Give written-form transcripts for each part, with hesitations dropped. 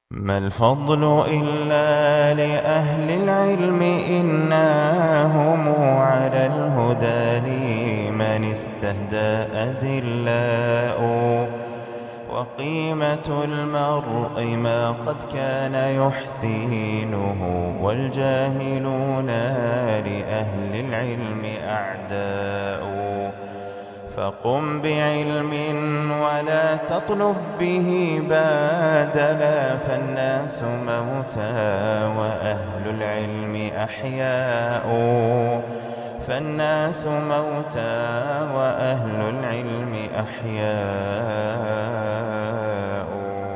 ما الفضل إلا لأهل العلم إنهم على الهدى لمن استهدى أذلاء وقيمة المرء ما قد كان يحسينه والجاهلون لأهل العلم أعداء فقم بعلم ولا تطلب به بادلا فالناس موتى وأهل العلم أحياء فالناس موتى وأهل العلم أحياء.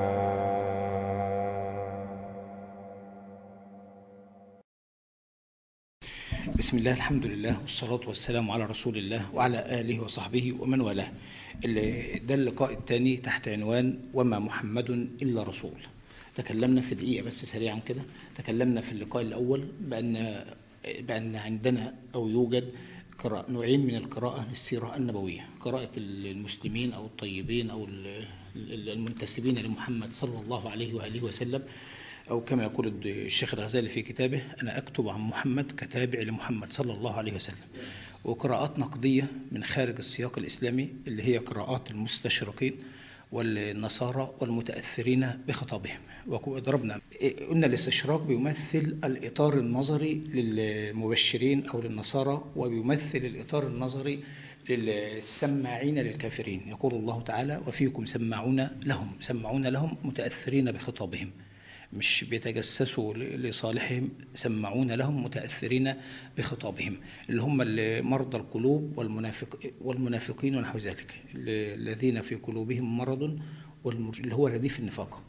بسم الله، الحمد لله، والصلاة والسلام على رسول الله وعلى آله وصحبه ومن والاه. ده اللقاء الثاني تحت عنوان وما محمد إلا رسول. تكلمنا في دقيقة بس سريعا كده. تكلمنا في اللقاء الأول بأن عندنا أو يوجد نوعين من القراءة للسيرة النبوية: قراءة المسلمين أو الطيبين أو المنتسبين لمحمد صلى الله عليه وآله وسلم، أو كما يقول الشيخ الغزالي في كتابه: أنا أكتب عن محمد كتابع لمحمد صلى الله عليه وسلم. وقراءات نقدية من خارج السياق الإسلامي اللي هي قراءات المستشرقين والنصارى والمتأثرين بخطابهم. وضربنا قلنا الاستشراق بيمثل الإطار النظري للمبشرين أو للنصارى، وبيمثل الإطار النظري للسماعين للكافرين. يقول الله تعالى: وفيكم سماعون لهم متأثرين بخطابهم، مش بيتجسسوا لصالحهم، سمعون لهم متأثرين بخطابهم، اللي هم مرضى القلوب والمنافقين ونحو ذلك، الذين في قلوبهم مرض، اللي هو رديف النفاق.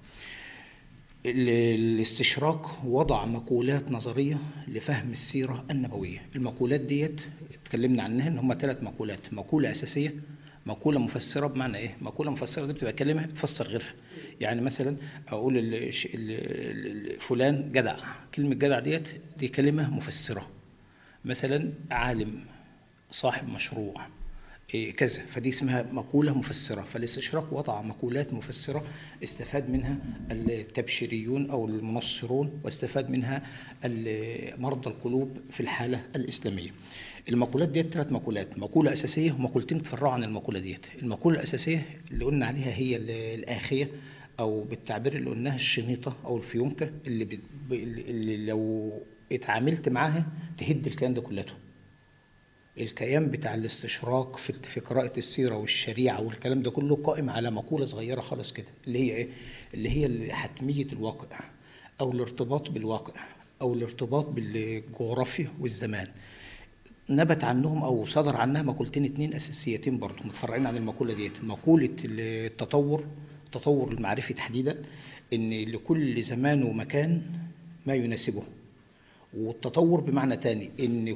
الاستشراق وضع مقولات نظرية لفهم السيرة النبوية. المقولات ديت اتكلمنا عنها ان هم 3 مقولات: مقولة أساسية، مقولة مفسرة. بمعنى ايه مقولة مفسرة؟ دي بتبقى كلمة تفسر غيرها. يعني مثلا اقول فلان جدع، كلمة جدع دي كلمة مفسرة. مثلا عالم، صاحب مشروع، كذا، فدي اسمها مقولة مفسرة. فالاستشراق وضع مقولات مفسرة استفاد منها التبشيريون أو المنصرون، واستفاد منها مرضى القلوب في الحالة الإسلامية. المقولات ديت 3 مقولات: مقولة أساسية ومقولتين تفرعوا عن المقولة ديت. المقولة الأساسية اللي قلنا عليها هي الآخية، أو بالتعبير اللي قلناها الشنيطة أو الفيونكة، اللي لو اتعاملت معاها تهد الكيان ده كلته. الكيان بتاع الاستشراق في قراءة السيرة والشريعة والكلام ده كله قائم على مقولة صغيرة خالص كده، اللي هي ايه؟ اللي هي حتمية الواقع، او الارتباط بالواقع، او الارتباط بالجغرافيا والزمان. نبت عنهم او صدر عنها مقولتين 2 اساسيتين برضه متفرعين عن المقولة ديت: مقولة التطور المعرفي تحديدا، ان لكل زمان ومكان ما يناسبه. والتطور بمعنى تاني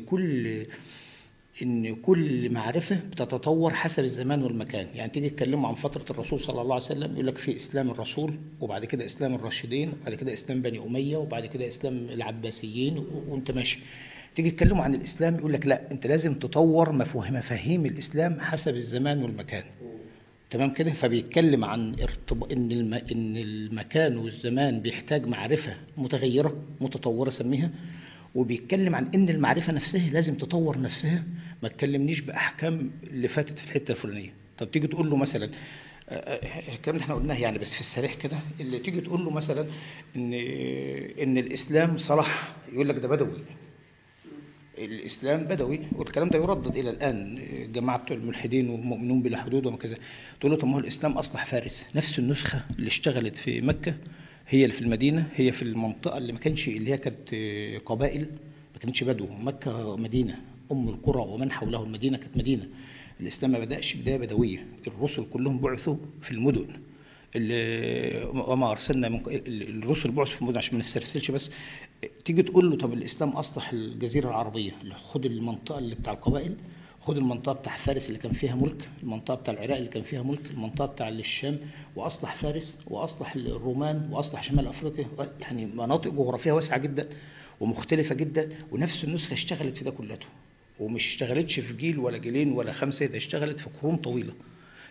ان كل معرفة بتتطور حسب الزمان والمكان. يعني تيجي تكلموا عن فترة الرسول صلى الله عليه وسلم، يقول لك في اسلام الرسول، وبعد كده اسلام الراشدين، وبعد كده اسلام بني امية، وبعد كده اسلام العباسيين، وانت ماشي. تيجي تكلموا عن الاسلام، يقول لك لا، انت لازم تطور مفاهيم الاسلام حسب الزمان والمكان. تمام كده؟ فبيتكلم عن ان المكان والزمان بيحتاج معرفة متغيرة متطورة سميها، وبيتكلم عن ان المعرفة نفسها لازم تطور نفسها. ما تكلمنيش باحكام اللي فاتت في الحتة الفلانية. طب تيجي تقول له مثلا الكلام اللي احنا قلناه يعني بس في السريع كده، اللي تيجي تقول له مثلا ان الاسلام صلاح، يقول لك ده بدوي، الإسلام بدوي. والكلام ده يردد إلى الآن الجماعة بتوع الملحدين والمؤمنون بلا حدود وكذا. تقول له طب ما هو الإسلام أصلح فارس، نفس النسخة اللي اشتغلت في مكة هي اللي في المدينة، هي في المنطقة اللي ما كانش، اللي هي كانت قبائل، ما كانتش بدو. مكة مدينة أم القرى ومن حوله، المدينة كانت مدينة. الإسلام ما بدأش بداية بدوية، الرسل كلهم بعثوا في المدن. وما أرسلنا من الرسل بعثوا في المدن عشان ما نسترسلش بس. تيجي تقول له طب الإسلام أصلح الجزيرة العربية، خد المنطقة اللي بتاع القبائل، خد المنطقة بتاع فارس اللي كان فيها ملك، المنطقة بتاع العراق اللي كان فيها ملك، المنطقة بتاع الشام، وأصلح فارس، وأصلح الرومان، وأصلح شمال أفريقيا. يعني مناطق جغرافية واسعة جدا ومختلفة جدا، ونفس النسخة اشتغلت في ده كلته، ومش اشتغلتش في جيل ولا جيلين ولا 5، ده اشتغلت في قرون طويلة.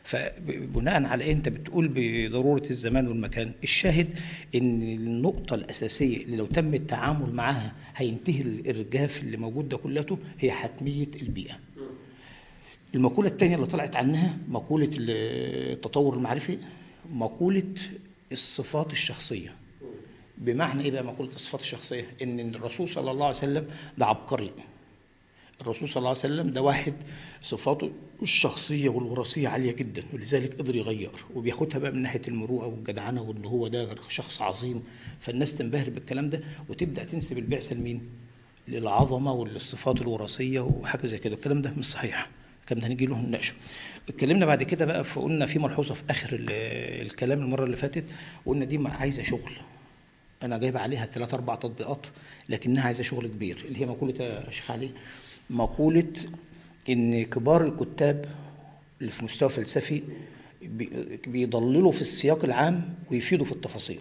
فبناء على إيه أنت بتقول بضرورة الزمان والمكان؟ الشاهد إن النقطة الأساسية اللي لو تم التعامل معها هينتهي الإرجاف اللي موجود ده كلته هي حتمية البيئة. المقولة الثانية اللي طلعت عنها مقولة التطور المعرفي، مقولة الصفات الشخصية. بمعنى إيه بقى مقولة الصفات الشخصية؟ إن الرسول صلى الله عليه وسلم ده عبقري. الرسول صلى الله عليه وسلم ده واحد صفاته الشخصية والوراثية عالية جدا، ولذلك قدر يغير وبياخدها بقى من ناحية المروءة والجدعنة وإن هو ده شخص عظيم. فالناس تنبهر بالكلام ده وتبدأ تنسب البعثة لمين؟ للعظمة والصفات الوراثية وحاجة زي كده. الكلام ده مش صحيح، الكلام ده هنيجي له نناقشه. اتكلمنا بعد كده بقى فقلنا في ملحوظة في آخر الكلام المرة اللي فاتت، قلنا دي عايزة شغل. أنا جايب عليها 3-4 تطبيقات لكنها عايزة شغل كبير، اللي هي مقولة يا شيخ علي، مقولة إن كبار الكتاب اللي في مستوى فلسفي بيضللوا في السياق العام ويفيدوا في التفاصيل.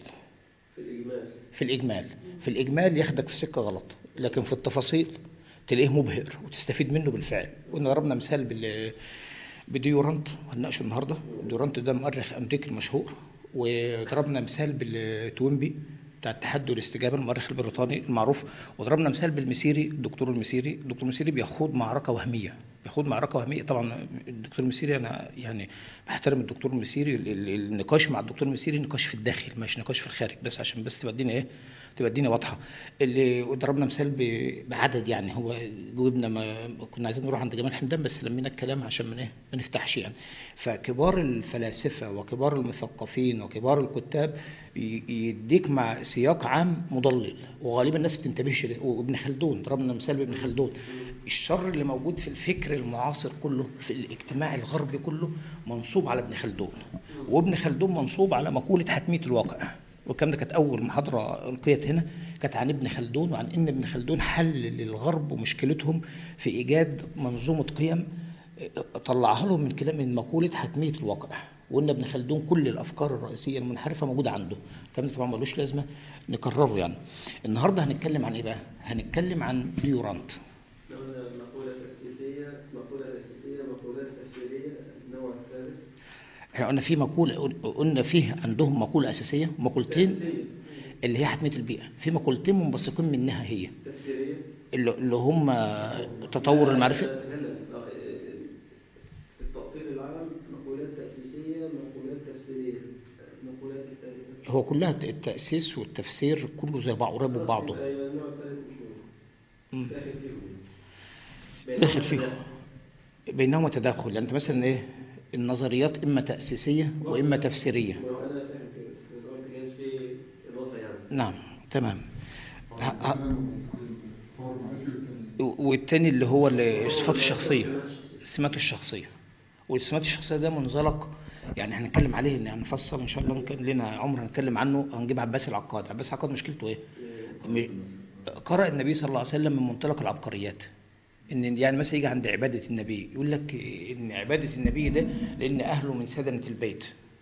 في الإجمال ياخدك في سكة غلط، لكن في التفاصيل تلاقيه مبهر وتستفيد منه بالفعل. قلنا ضربنا مثال بديورانت هنناقشه النهارده. ديورانت ده مؤرخ أمريكي مشهور، وضربنا مثال بالتوينبي بتاع التحدي والاستجابة المؤرخ البريطاني المعروف، وضربنا مثال بالمسيري. الدكتور المسيري بيخوض معركة وهمية. طبعا الدكتور المسيري أنا يعني بحترم الدكتور المسيري. النقاش مع الدكتور المسيري نقاش في الداخل مش نقاش في الخارج، بس عشان بس تبقى الدنيا واضحة. اللي ضربنا مثال بعدد، يعني هو جاوبنا ما كنا عايزين نروح عند جمال حمدان بس لمينا الكلام عشان ما نفتحش يعني. فكبار الفلاسفة وكبار المثقفين وكبار الكتاب يديك مع سياق عام مضلل، وغالبا الناس بتنتبهش. وابن خلدون ضربنا مثال بابن خلدون. الشر اللي موجود في الفكر المعاصر كله، في الاجتماع الغربي كله، منصوب على ابن خلدون، وابن خلدون منصوب على مقولة حتمية الواقع. والكلام ده كانت أول محاضرة ألقيت هنا كانت عن ابن خلدون، وعن إن ابن خلدون حل للغرب ومشكلتهم في إيجاد منظومة قيم طلعها لهم من مقولة حتمية الواقع. وقلنا ابن خلدون كل الأفكار الرئيسية المنحرفة موجودة عنده. الكلام ده طبعا ملوش لازمة نكرره يعني. النهاردة هنتكلم عن إيه بقى؟ هنتكلم عن ديورانت. مقولة تأسيسية، مقولات تفسيرية، النوع الثالث. احنا قلنا في مقولة، قلنا فيه عندهم مقولة أساسية، مقولتين اللي هي حتمية البيئة. في مقولتين منبثقين منها هي تفسيرية اللي هم تطور المعرفة. التأطير العام، مقولات تأسيسية، مقولات تفسيرية، مقولات الثالثة. هو كلها التأسيس والتفسير كله زي بعض، قريب من بعضه. النوع الثالث مش داخل فيهم بينهما تداخل. يعني انت مثلا ايه النظريات اما تأسيسية واما تفسيرية. انا فاهم كده بس قلت جايز في اضافة يعني. نعم تمام. والتاني اللي هو الصفات الشخصية، السمات الشخصية. والسمات الشخصية ده منزلق يعني هنتكلم عليه، ان هنفصل ان شاء الله، ممكن لنا عمر هنتكلم عنه. هنجيب عباس العقاد مشكلته ايه؟ قرأ النبي صلى الله عليه وسلم من منطلق العبقريات. ان يعني مثلا يجي عند عبادة النبي يقول لك ان عبادة النبي ده لان اهله من سدنة البيت.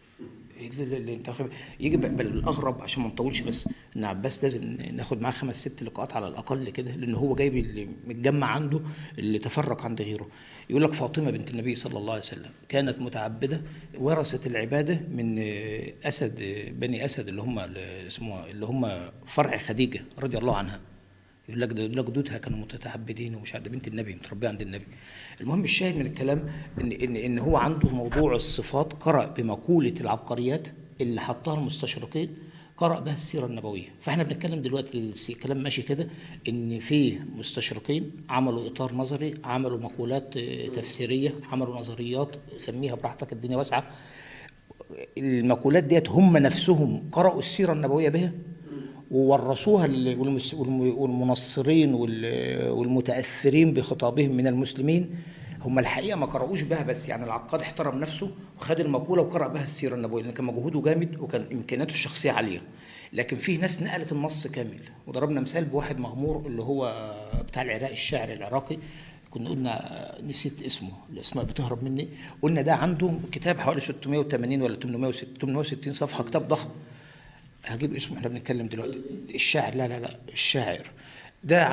يجي بل الاغرب عشان ما نطولش، بس ان عباس لازم ناخد معاه 5-6 لقاءات على الاقل كده، لان هو جايب اللي متجمع عنده اللي تفرق عند غيره. يقول لك فاطمه بنت النبي صلى الله عليه وسلم كانت متعبده، ورثت العباده من اسد بني اسد اللي هم فرع خديجه رضي الله عنها. يقول لك جدودها كانوا متعبدين ومش عارف، بنت النبي متربيه عند النبي. المهم الشاهد من الكلام ان هو عنده موضوع الصفات، قرأ بمقولة العبقريات اللي حطها المستشرقين، قرأ بها السيرة النبوية. فاحنا بنتكلم دلوقتي الكلام ماشي كده، ان في مستشرقين عملوا اطار نظري، عملوا مقولات تفسيرية، عملوا نظريات، سميها براحتك الدنيا واسعة. المقولات ديت هم نفسهم قرأوا السيرة النبوية بها وورثوها والمنصرين والمتأثرين بخطابهم من المسلمين. هم الحقيقة ما قرأوش بها، بس يعني العقاد احترم نفسه وخد المقولة وقرأ بها السيرة النبوية، لأن كان مجهوده جامد وكان إمكاناته الشخصية عالية. لكن فيه ناس نقلت النص كامل. وضربنا مثال بواحد مغمور اللي هو بتاع العراق، الشاعر العراقي، كنا قلنا نسيت اسمه، الاسماء بتهرب مني. قلنا ده عنده كتاب حوالي 680 ولا 860 صفحة، كتاب ضخم. هجيب اسمه، احنا بنتكلم دلوقتي. الشاعر لا الشاعر ده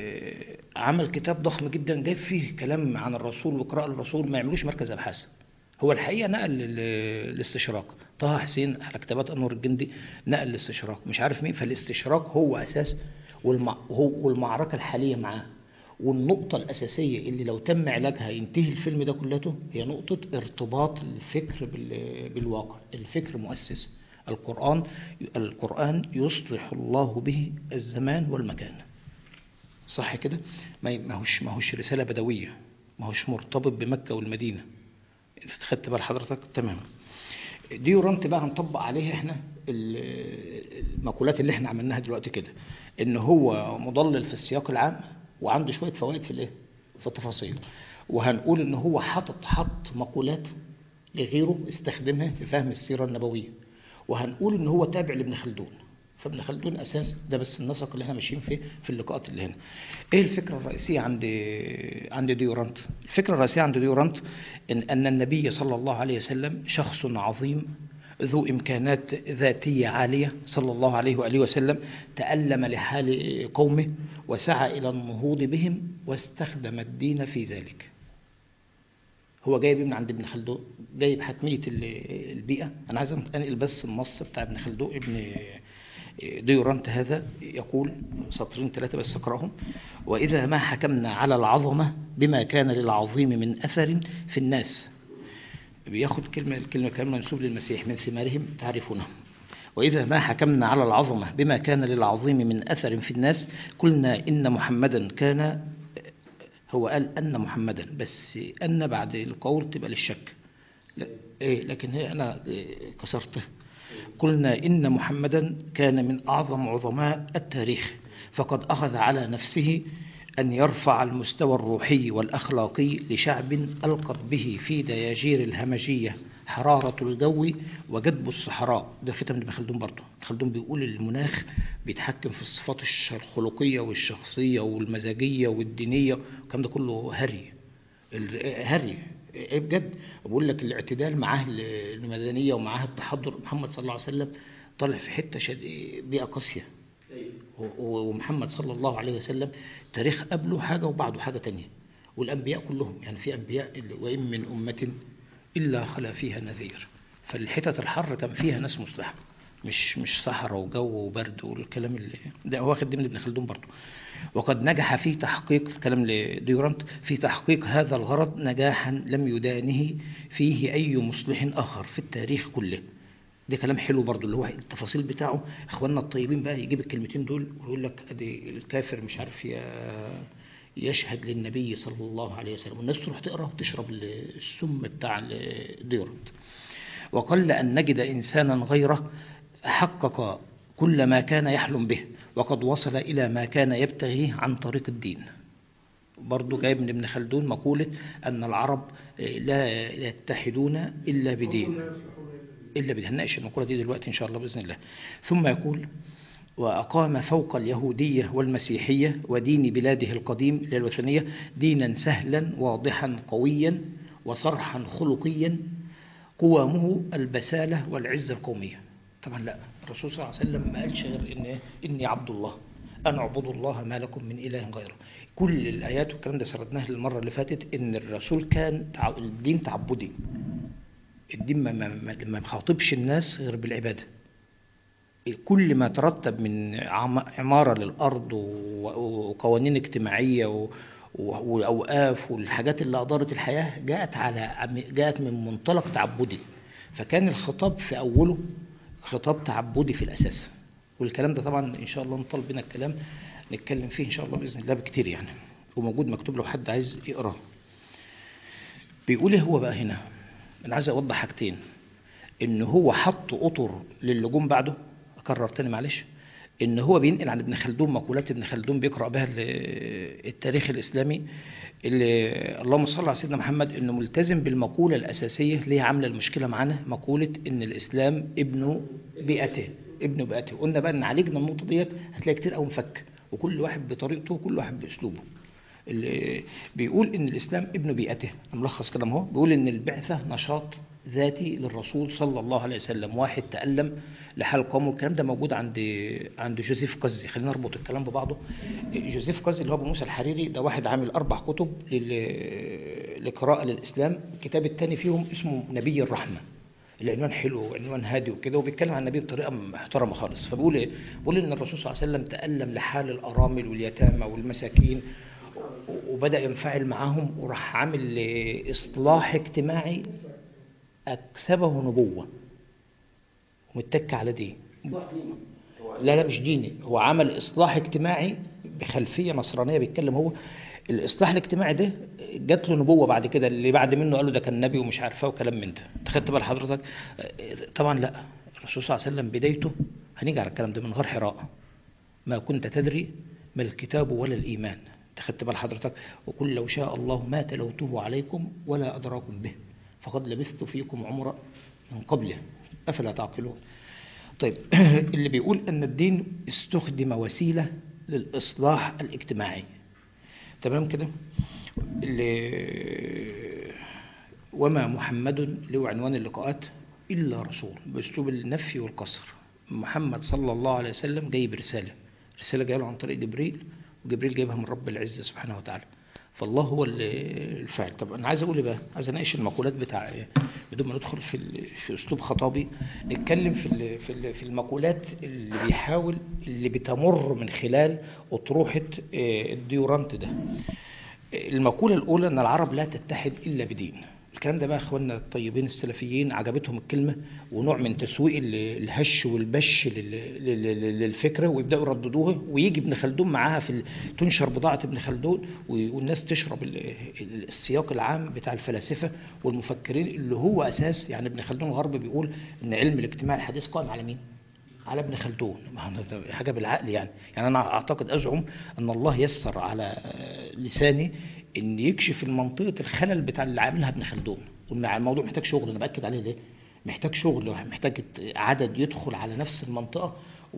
عمل كتاب ضخم جدا، جايب فيه كلام عن الرسول وقراءة الرسول ما يعملوش مركز ابحاث. هو الحقيقة نقل الاستشراق. طه حسين على كتابات أنور الجندي نقل الاستشراق، مش عارف مين. فالاستشراق هو أساس والمعركة الحالية معاه. والنقطة الأساسية اللي لو تم علاجها ينتهي الفيلم ده كلته هي نقطة ارتباط الفكر بالواقع. الفكر مؤسس. القرآن يصلح الله به الزمان والمكان، صح كده؟ ما هوش رسالة بدوية، ما هوش مرتبط بمكة والمدينة. خدت بال حضرتك؟ تمام. ديورانت بقى هنطبق عليه احنا المقولات اللي احنا عملناها دلوقتي كده، ان هو مضلل في السياق العام وعنده شوية فوائد في التفاصيل. وهنقول ان هو حط مقولات لغيره استخدمها في فهم السيرة النبوية. وهنقول ان هو تابع لابن خلدون. فابن خلدون اساس ده، بس النسق اللي احنا ماشيين فيه في اللقاءات اللي هنا. ايه الفكرة الرئيسية عند ديورانت؟ الفكرة الرئيسية عند ديورانت ان النبي صلى الله عليه وسلم شخص عظيم ذو إمكانات ذاتية عالية صلى الله عليه وآله وسلم، تألم لحال قومه وسعى إلى النهوض بهم واستخدم الدين في ذلك. هو جايب من عند ابن خلدون، جايب حتمية البيئة. أنا عايز أنقل بس النص بتاع ابن خلدون. ابن ديورانت هذا يقول سطرين 3 بس أقرأهم: وإذا ما حكمنا على العظمة بما كان للعظيم من أثر في الناس. بياخد كلمة منسوب للمسيح: من ثمارهم تعرفونه. وإذا ما حكمنا على العظمة بما كان للعظيم من أثر في الناس قلنا إن محمدا كان. هو قال أن محمدا، بس أن بعد القول تبقى للشك. لكن هي أنا كسرته. قلنا إن محمدا كان من أعظم عظماء التاريخ، فقد أخذ على نفسه أن يرفع المستوى الروحي والأخلاقي لشعب ألقت به في دياجير الهمجية حرارة الجو وجدب الصحراء. ده ختم ابن خلدون برضه. خلدون بيقول المناخ بيتحكم في الصفات الخلقية والشخصية والمزاجية والدينية، والكلام ده كله هري بجد. بقول لك الاعتدال معاه المدنية ومعاه التحضر. محمد صلى الله عليه وسلم طالع في حتة بيئة قاسية، ومحمد صلى الله عليه وسلم تاريخ قبله حاجة وبعده حاجة تانية. والأنبياء كلهم يعني في أنبياء وإن من أمة إلا خلا فيها نذير. فالحتة الحر كان فيها ناس مصلحة، مش صحراء وجو وبرد والكلام اللي ده. هو واخد من ابن خلدون برضه. وقد نجح في تحقيق كلام لديورانت في تحقيق هذا الغرض نجاحا لم يدانه فيه أي مصلح آخر في التاريخ كله. ده كلام حلو برضو، اللي هو التفاصيل بتاعه. اخواننا الطيبين بقى يجيب الكلمتين دول ويقول لك ادي الكافر مش عارف يشهد للنبي صلى الله عليه وسلم، والناس تروح تقرا وتشرب السم بتاع ديورانت. وقل ان نجد انسانا غيره حقق كل ما كان يحلم به وقد وصل الى ما كان يبتغيه عن طريق الدين. برضو جايب من ابن خلدون مقولة ان العرب لا يتحدون الا بدين. هنناقش المقولة دي دلوقتي إن شاء الله بإذن الله. ثم يقول: وأقام فوق اليهودية والمسيحية ودين بلاده القديم للوثنية دينا سهلا واضحا قويا وصرحا خلقيا قوامه البسالة والعزة القومية. طبعا لا، الرسول صلى الله عليه وسلم ما قالش غير إني عبد الله، أن اعبدوا الله ما لكم من إله غيره. كل الآيات والكلام ده سردناه المرة اللي فاتت، إن الرسول كان الدين تعبدي. الدين ما مخاطبش الناس غير بالعبادة. كل ما ترتب من عمارة للأرض وقوانين اجتماعية وأوقاف والحاجات اللي أدارت الحياة جاءت من منطلق تعبدي. فكان الخطاب في أوله خطاب تعبدي في الأساس. والكلام ده طبعا إن شاء الله نطلب بنا الكلام نتكلم فيه إن شاء الله بإذن الله بكتير يعني، وموجود مكتوب لو حد عايز يقرأ. بيقول إيه هو بقى هنا؟ أنا عايز أوضح حاجتين. إن هو حط أطر للجوم بعده. أكرر تاني معلش. إن هو بينقل عن ابن خلدون مقولات ابن خلدون بيقرأ بها التاريخ الإسلامي، اللي اللهم صل على سيدنا محمد، إنه ملتزم بالمقولة الأساسية اللي هي عاملة المشكلة معانا، مقولة إن الإسلام ابن بيئته. قلنا بقى إن عالجنا النقطة ديت هتلاقي كتير أو مفك، وكل واحد بطريقته وكل واحد بأسلوبه. اللي بيقول إن الإسلام ابن بيئته، ملخص كلام هو بيقول إن البعثة نشاط ذاتي للرسول صلى الله عليه وسلم. واحد تألم لحال قومه. الكلام ده موجود عند جوزيف قزي. خلينا نربط الكلام ببعضه. جوزيف قزي اللي هو أبو موسى الحريري ده واحد عامل 4 كتب لقراءة للإسلام. الكتاب الثاني فيهم اسمه نبي الرحمة. العنوان حلو وعنوان هادي وكده، وبيتكلم عن النبي بطريقه محترمه خالص. فبيقول ايه؟ بيقول ان الرسول صلى الله عليه وسلم تألم لحال الارامل واليتامى والمساكين، وبدأ ينفعل معاهم، وراح عامل اصلاح اجتماعي اكسبه نبوه ومتك على دين. لا مش ديني، هو عمل اصلاح اجتماعي بخلفيه نصرانيه. بيتكلم هو الاصلاح الاجتماعي ده جات له نبوه بعد كده، اللي بعد منه قالوا ده كان نبي ومش عارفه وكلام من ده. انت خدت بال حضرتك؟ طبعا لا. الرسول صلى الله عليه وسلم بدايته، هنيجي على الكلام ده، من غار حراء. ما كنت تدري ما الكتاب ولا الايمان. انت خدت بال حضرتك؟ وقل لو شاء الله ما تلوته عليكم ولا ادراكم به فقد لبثت فيكم عمرا من قبله افلا تعقلون. طيب اللي بيقول ان الدين استخدم وسيله للاصلاح الاجتماعي، تمام كده؟ وما محمد له عنوان اللقاءات إلا رسول، بأسلوب النفي والقصر. محمد صلى الله عليه وسلم جايب رسالة جايه له عن طريق جبريل، وجبريل جايبها من رب العزة سبحانه وتعالى. فالله هو الفاعل. طب أنا عايز أقول إيه بقى؟ عايز أناقش المقولات بتاع بدون ما ندخل في أسلوب خطابي. نتكلم في المقولات اللي بتمر من خلال أطروحة الديورانت ده. المقولة الأولى أن العرب لا تتحد إلا بدين. الكلام ده بقى اخواننا الطيبين السلفيين عجبتهم الكلمة، ونوع من تسويق الهش والبش للفكرة، ويبدأوا يرددوها، ويجي ابن خلدون معاها تنشر بضاعة ابن خلدون، والناس تشرب السياق العام بتاع الفلاسفة والمفكرين اللي هو أساس. يعني ابن خلدون الغرب بيقول إن علم الاجتماع الحديث قائم على مين؟ على ابن خلدون. حاجة بالعقل يعني أنا أعتقد أزعم أن الله يسر على لساني ان يكشف المنطقه الخلل بتاع اللي عاملها ابن خلدون. والموضوع محتاج شغل، انا باكد عليه ليه؟ محتاج شغل، محتاج عدد يدخل على نفس المنطقه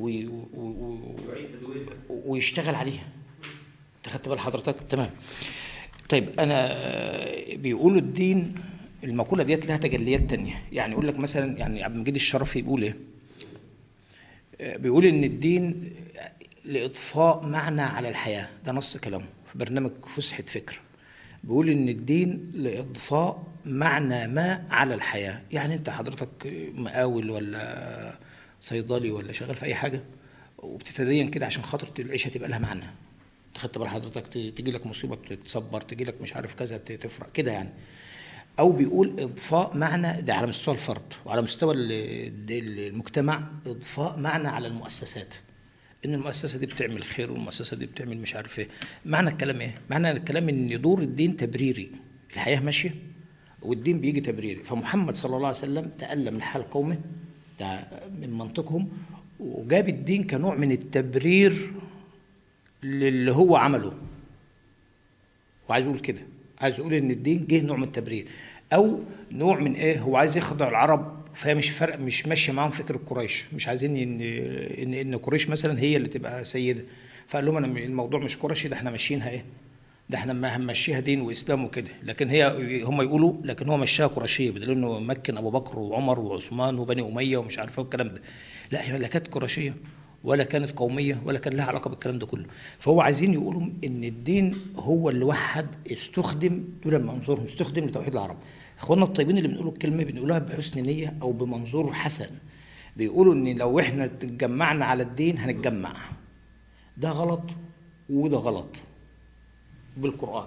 ويشتغل عليها. انت خدت بال حضرتك؟ تمام. طيب انا بيقولوا الدين، المقوله ديت لها تجليات تانية. يعني يقول لك مثلا، يعني عبد المجيد الشرفي بيقول ايه؟ بيقول ان الدين لاضفاء معنى على الحياه. ده نص كلامه في برنامج فسحة فكر. بيقول ان الدين لاضفاء معنى ما على الحياة. يعني انت حضرتك مقاول ولا صيدلي ولا شغال في اي حاجة، وبتتدين كده عشان خاطر العيشة تبقى لها معنى. تخدت بال حضرتك؟ تيجي لك مصيبة تتصبر، تيجي لك مش عارف كذا تفرق كده يعني. او بيقول اضفاء معنى، ده على مستوى الفرد، وعلى مستوى المجتمع اضفاء معنى على المؤسسات. ان المؤسسه دي بتعمل خير، والمؤسسه دي بتعمل مش عارف ايه. معنى الكلام ايه؟ معنى الكلام ان دور الدين تبريري. الحياه ماشيه والدين بيجي تبريري. فمحمد صلى الله عليه وسلم تألم لحال قومه، ده من منطقهم، وجاب الدين كنوع من التبرير للي هو عمله. وعايز يقول كده، عايز يقول ان الدين جه نوع من التبرير، او نوع من ايه؟ هو عايز يخضع العرب. فهي مش ماشيه معاهم فكره قريش، مش عايزين ان قريش مثلا هي اللي تبقى سيده. فقال لهم انا الموضوع مش قرشي، ده احنا ماشيينها ايه؟ ده احنا ما هنمشيها دين واسلام وكده. لكن هم يقولوا لكن هو مشاها قرشيه، بدليل انه مكن ابو بكر وعمر وعثمان وبني اميه ومش عارف ايه والكلام ده. لا، هي لا كانت قرشيه ولا كانت قوميه ولا كان لها علاقه بالكلام ده كله. فهو عايزين يقولوا ان الدين هو اللي وحد، استخدم دول منظورهم، استخدم لتوحيد العرب. اخواننا الطيبين اللي بنقولوا الكلمه بنقولها بحسن نيه او بمنظور حسن. بيقولوا ان لو احنا اتجمعنا على الدين هنتجمع. ده غلط وده غلط بالقرآن.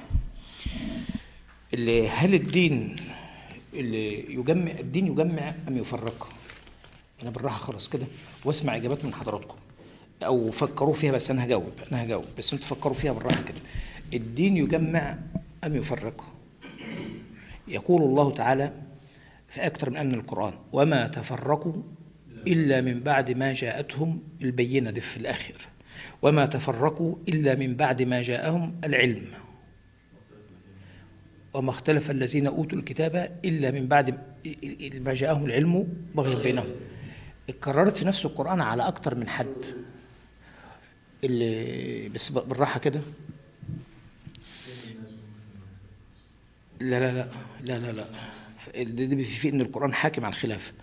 هل الدين اللي يجمع، الدين يجمع أم يفرق؟ أنا بالراحة خلاص كده واسمع إجابات من حضراتكم، أو فكروا فيها. بس أنا هجاوب بس أنتوا فكروا فيها بالراحة كده. الدين يجمع أم يفرق؟ يقول الله تعالى في أكثر من أمن القرآن: وما تفرقوا إلا من بعد ما جاءتهم البينة. دي في الآخر: وما تفرقوا إلا من بعد ما جاءهم العلم وما اختلف الذين أوتوا الكتاب إلا من بعد ما جاءهم العلم بغيا بينهم. اتكررت في نفس القرآن على أكتر من حد. بس بالراحة كده. لا لا لا لا لا لا ده في ان القرآن حاكم على الخلاف.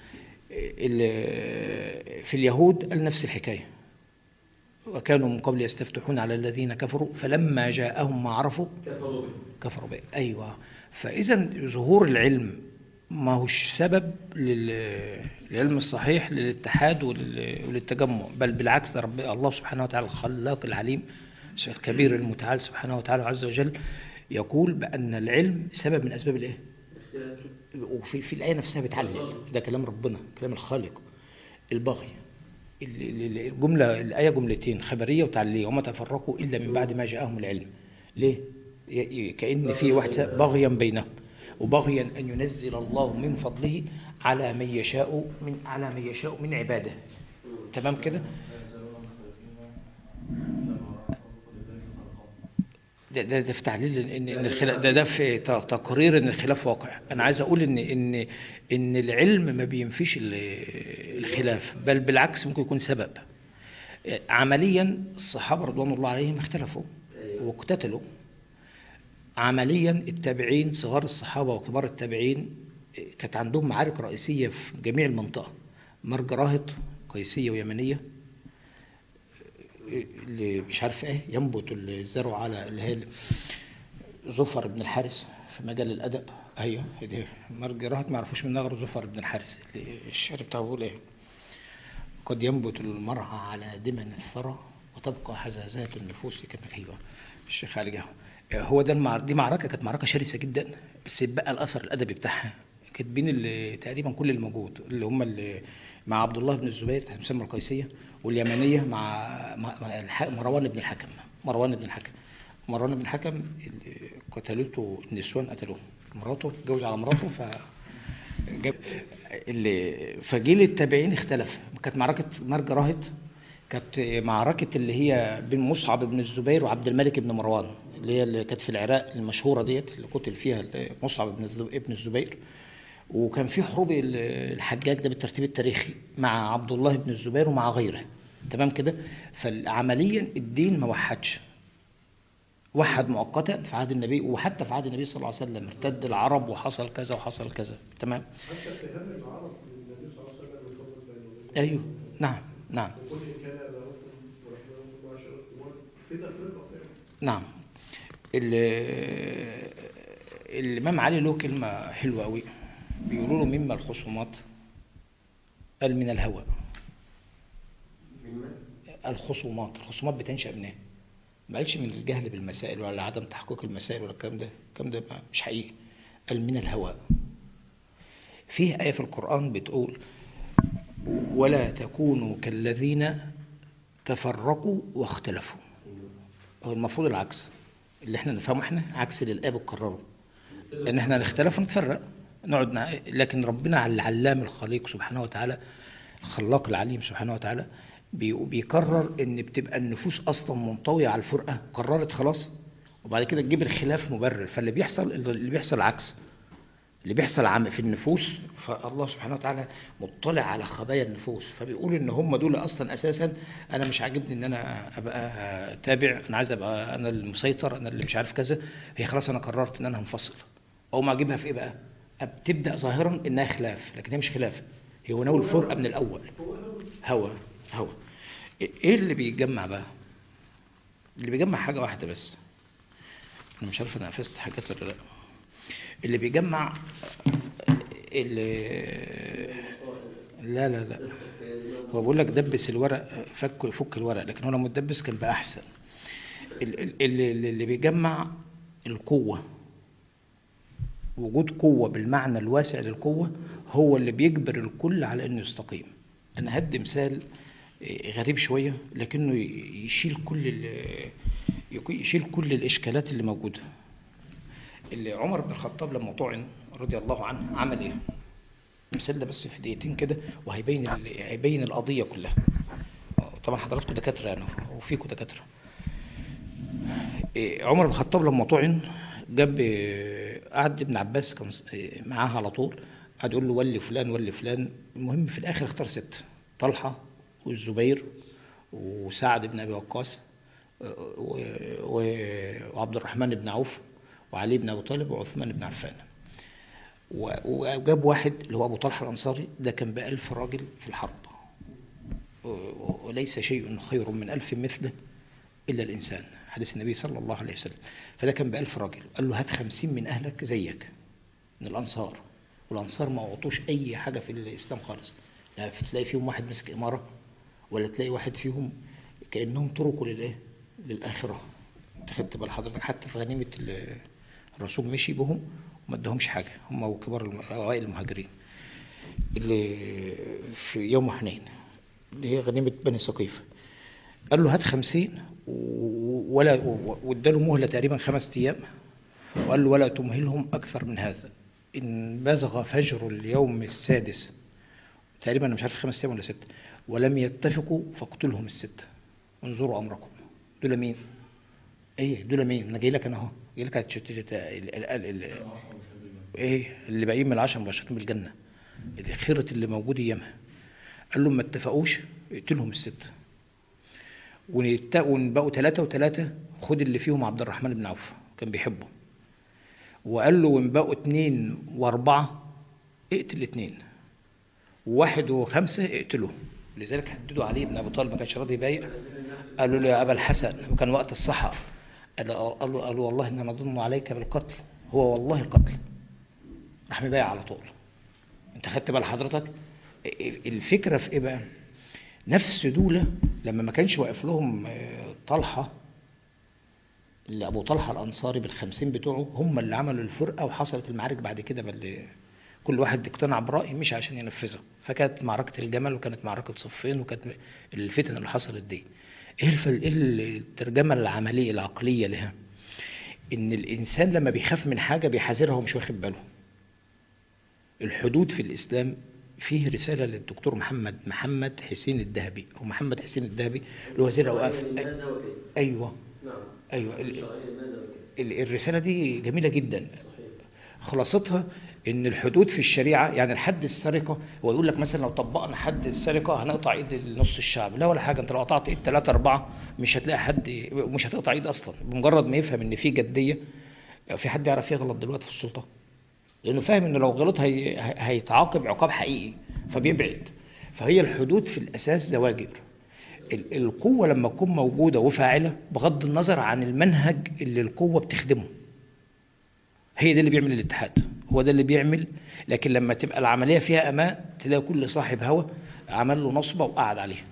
في اليهود قال نفس الحكاية، وكانوا من قبل يستفتحون على الذين كفروا فلما جاءهم ما عرفوا كفروا به. كفروا به. أيوة. فإذا ظهور العلم ما هوش سبب للعلم الصحيح للاتحاد وللتجمع، بل بالعكس، ده الله سبحانه وتعالى الخلاق العليم الكبير المتعال سبحانه وتعالى عز وجل يقول بأن العلم سبب من أسباب الإيه؟ وفي الآية نفسها بتعلل، ده كلام ربنا، كلام الخالق. البغي، الجملة الآية جملتين خبرية وتعليلية، وما تفرقوا إلا من بعد ما جاءهم العلم. ليه؟ كأن في واحد بغيا بينهم، وبغيا أن ينزل الله من فضله على من يشاء من عباده. تمام كده؟ ده في تعليل ان الخلاف، ده في تقرير ان الخلاف واقع. انا عايز اقول ان العلم ما بينفيش الخلاف، بل بالعكس ممكن يكون سبب. عمليا الصحابه رضوان الله عليهم اختلفوا واقتتلوا. عمليا التابعين، صغار الصحابه وكبار التابعين، كانت عندهم معارك رئيسيه في جميع المنطقه، مرج راهط، قيسيه ويمنيه، اللي مش عارف ايه ينبت الزرع على اللي هي زفر بن الحارث في مجال الادب. ايوه ده مرج راهط، ما يعرفوش منها غير زفر بن الحارث. الشعر بتاعه بيقول ايه؟ قد ينبت المرعى على دمن الثرى وتبقى حزازات النفوس كمكيبه. الشيخ علي جاهو. هو ده دي معركه، كانت معركه شرسه جدا، بس بقى الاثر الادبي بتاعها كاتبين اللي تقريبا كل الموجود، اللي هم اللي مع عبد الله بن الزبير مسمى القيسيه، واليمنيه مع مروان بن الحكم. مروان بن الحكم قتلته النسوان، قتلوه مراته، اتجوز على مراته فجيل التابعين اختلف. كانت معركه مرج راهط، كانت معركه اللي هي بين مصعب بن الزبير وعبد الملك بن مروان، اللي كانت في العراق المشهوره ديت، اللي قتل فيها مصعب بن الزبير. وكان في حروب الحجاج ده بالترتيب التاريخي مع عبد الله بن الزبير ومع غيره. تمام كده؟ فعمليا الدين ما وحدش، وحد مؤقتا في عهد النبي، وحتى في عهد النبي صلى الله عليه وسلم ارتد العرب وحصل كذا وحصل كذا. تمام؟ حتى اتهام العرب للنبي صلى الله عليه وسلم بفضل بينهم. ايوه نعم وكل إن كان أباؤكم ورحمناكم وعشيرتكم في تفرقة فعلا. نعم. الإمام علي له كلمة حلوة قوي، بيقولوا له مما الخصومات، قال من الهوى. الخصومات بتنشأ من ايه؟ ما قالش من الجهل بالمسائل ولا عدم تحقيق المسائل ولا الكلام ده مش حقيقي. قال من الهوى. فيه آية في القرآن بتقول ولا تكونوا كالذين تفرقوا واختلفوا. هو المفروض العكس، اللي احنا نفهمه احنا عكس اللي الآية بتكرره، ان احنا نختلف ونتفرق نقعد لكن ربنا على العلام الخليق سبحانه وتعالى، الخلاق العليم سبحانه وتعالى، بيقرر ان بتبقى النفوس اصلا منطويه على الفرقه، قررت خلاص، وبعد كده تجيب الخلاف مبرر. فاللي بيحصل عكس اللي بيحصل عام في النفوس. فالله سبحانه وتعالى مطلع على خبايا النفوس، فبيقول ان هم دول اصلا اساسا انا مش عاجبني ان انا ابقى تابع، انا عايز ابقى انا المسيطر، انا اللي مش عارف كذا. هي خلاص انا قررت ان انا هنفصل، او ما اجيبها في ايه بقى؟ بتبدا ظاهرا انها خلاف، لكن هي مش خلاف، هي نوع الفرقه من الاول. هوى. ايه اللي بيجمع بقى؟ اللي بيجمع حاجه واحده بس، انا مش عارف انا نفذت حاجات ولا لا. اللي بيجمع لا هو بيقول لك دبس الورق، فك الورق، لكن هو لما تدبس كان بقى احسن. اللي بيجمع القوه، وجود قوه بالمعنى الواسع للقوه، هو اللي بيجبر الكل على انه يستقيم. انا هدي مثال غريب شويه لكنه يشيل كل الاشكالات اللي موجوده. اللي عمر بن الخطاب لما طعن رضي الله عنه عمل ايه؟ مثال ده بس في دقيقتين كده، وهيبين القضيه كلها. طبعا حضراتكم دكاتره يعني، وفيكم دكاتره. عمر بن الخطاب لما طعن قعد ابن عباس كان معاه على طول، قعد يقول له ولي فلان. المهم في الاخر اختار 6: طلحه والزبير وسعد بن ابي وقاص وعبد الرحمن بن عوف وعلي بن ابي طالب وعثمان بن عفان. وجاب واحد اللي هو أبو طلحة الأنصاري، ده كان ب1000 راجل في الحرب، وليس شيء خير من 1000 مثله إلا الإنسان، حديث النبي صلى الله عليه وسلم. فده كان ب1000 راجل، قال له هات 50 من أهلك زيك من الأنصار. والأنصار ما أعطوش أي حاجة في الإسلام خالص، لا تلاقي فيهم واحد مسك إمارة، ولا تلاقي واحد فيهم كأنهم تركوا للآخرة. انت خدت بال حضرتك؟ حتى في غنيمة الرسول مشي بهم وما ادهمش حاجة، هم وكبار أوائل المهاجرين اللي في يوم حنين اللي هي غنيمة بني سقيف. قال له هات 50 واداله مهلة تقريبا 5 أيام، وقال له ولا تمهلهم أكثر من هذا، إن بزغ فجر اليوم السادس تقريبا، أنا مش عارف 5 أيام ولا 6، ولم يتفقوا فاقتلهم ال6، انظروا أمركم. دول مين؟ ايه دول مين؟ انا جاي لك، انا اهو جاي لك ايه اللي باقيين من ال10 مباشرين بالجنه، الخيرة اللي موجود ايامها. قال لهم ما اتفقوش اقتلهم ال6، ونبقوا 3 و3، خد اللي فيهم عبد الرحمن بن عوف كان بيحبه. وقال له ونبقوا 2 و4 اقتل 2، و1 و5 اقتلوه. لذلك حددوا علي بن ابي طالب، ما كانش راضي يبايع. قالوا له يا ابا الحسن، وكان وقت الصحراء، قالوا والله إننا نظن عليك بالقتل، هو والله القتل، راح مبايع على طول. انت خدت بال حضرتك؟ الفكرة في ايه بقى؟ نفس دولة لما ما كانش واقف لهم طلحة، اللي أبو طلحة الأنصاري بال50 بتوعه، هم اللي عملوا الفرقة، وحصلت المعارك بعد كده كل واحد اقتنع برأي مش عشان ينفذه. فكانت معركة الجمل، وكانت معركة صفين، وكانت الفتن اللي حصلت دي. ايه الترجمة العملية العقلية لها؟ ان الانسان لما بيخاف من حاجة بيحذرها ومش واخد باله. الحدود في الاسلام فيه رسالة للدكتور محمد حسين الذهبي، او محمد حسين الذهبي، اللي هو وزير الاوقاف. ايوه نعم. ايوه الرسالة دي جميلة جدا. خلاصتها ان الحدود في الشريعة، يعني الحد السرقة، هو يقول لك مثلا لو طبقنا حد السرقة هنقطع ايد نص الشعب. لا ولا حاجة، انت لو قطعت ايد 3 4 مش هتلاقي حد، مش هتقطع ايد اصلا. بمجرد ما يفهم ان في جدية، في حد يعرف يغلط دلوقتي في السلطة؟ لانه فاهم انه لو غلط هيتعاقب عقاب حقيقي، فبيبعد. فهي الحدود في الاساس زواجر. القوة لما تكون موجودة وفاعلة بغض النظر عن المنهج اللي القوة بتخدمه، هي ده اللي بيعمل الاتحاد، هو ده اللي بيعمل. لكن لما تبقى العملية فيها أمان، تلاقي كل صاحب هوى عمل له نصبة وقعد عليها.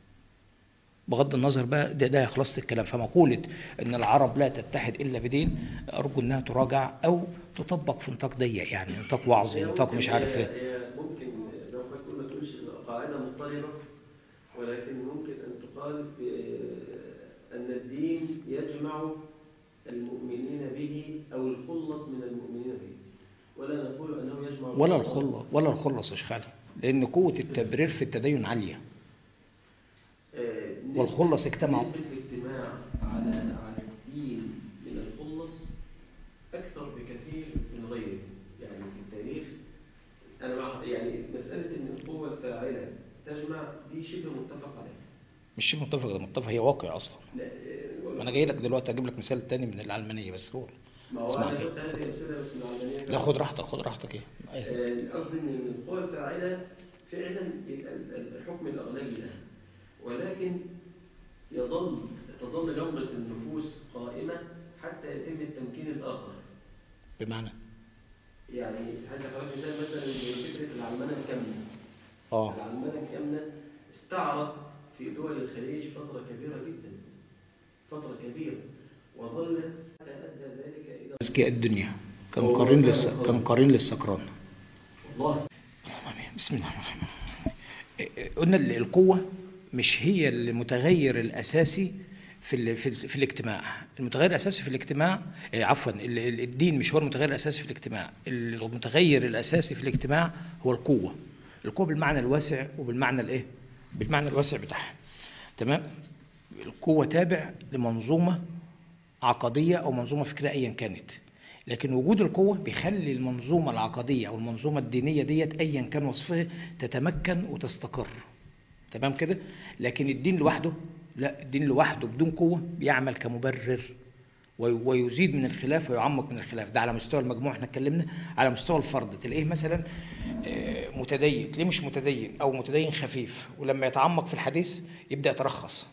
بغض النظر بقى، ده خلاصة الكلام. فمقولة ان العرب لا تتحد الا بدين، ارجو انها تراجع او تطبق في نطاق ضيق، يعني نطاق وعظي، نطاق مش عارف ايه. هي ممكن زي ما حضرتك تقول، ما تقولش قاعدة مضطردة، ولكن ممكن أن تقال أن الدين يجمع المؤمنين به أو الخلص من المؤمنين به، ولا نقول أنه يجمع ولا الخلص يا شيخ علي، لأن قوة التبرير في التدين عالية. والخلص اجتمعوا. نسبة الاجتماع على الدين من الخلص أكثر بكثير من غيره. يعني في التاريخ أنا يعني مسألة أن القوة الفاعلة تجمع دي شبه متفق عليها. مش شبه متفق، ده متفق، هي واقع أصلا. ما أنا جاي لك دلوقتي أجيب لك مثال تاني من العلمانية، بس هو ما هو أنا شفت هذه الأمثلة بس من العلمانية. لا خد راحتك إيه؟ قصدي أن القوة الفاعلة فعلا الحكم الأغلبي لها، ولكن تظل جمرة النفوس قائمة حتى يتم التمكين الآخر. بمعنى؟ يعني هذا حضرتك مثلا فكرة العلمانة الكامنة. العلمانة الكامنة استعرت في دول الخليج فترة كبيرة جدا، فترة كبيرة، وظلت حتى أدى ذلك إلى أذكياء الدنيا، كان قرين للسكران. والله. بسم الله الرحمن الرحيم. قلنا القوة مش هي المتغير الأساسي في الاجتماع. المتغير الأساسي في الاجتماع، عفوا، الدين مش هو المتغير الأساسي في الاجتماع. المتغير الأساسي في الاجتماع هو القوة بالمعنى الواسع، وبالمعنى الايه؟ بالمعنى الواسع بتاعها. تمام. القوة تابع لمنظومة عقدية أو منظومة فكرية أيا كانت، لكن وجود القوة بيخلي المنظومة العقدية أو المنظومة الدينية ديت أيا كان وصفها تتمكن وتستقر. تمام كده. لكن الدين لوحده لا، الدين لوحده بدون قوة بيعمل كمبرر ويزيد من الخلاف ويعمق من الخلاف. ده على مستوى المجموع، احنا اتكلمنا على مستوى الفرد. تلاقيه مثلا متدين، تلاقيه مش متدين او متدين خفيف، ولما يتعمق في الحديث يبدا يترخص،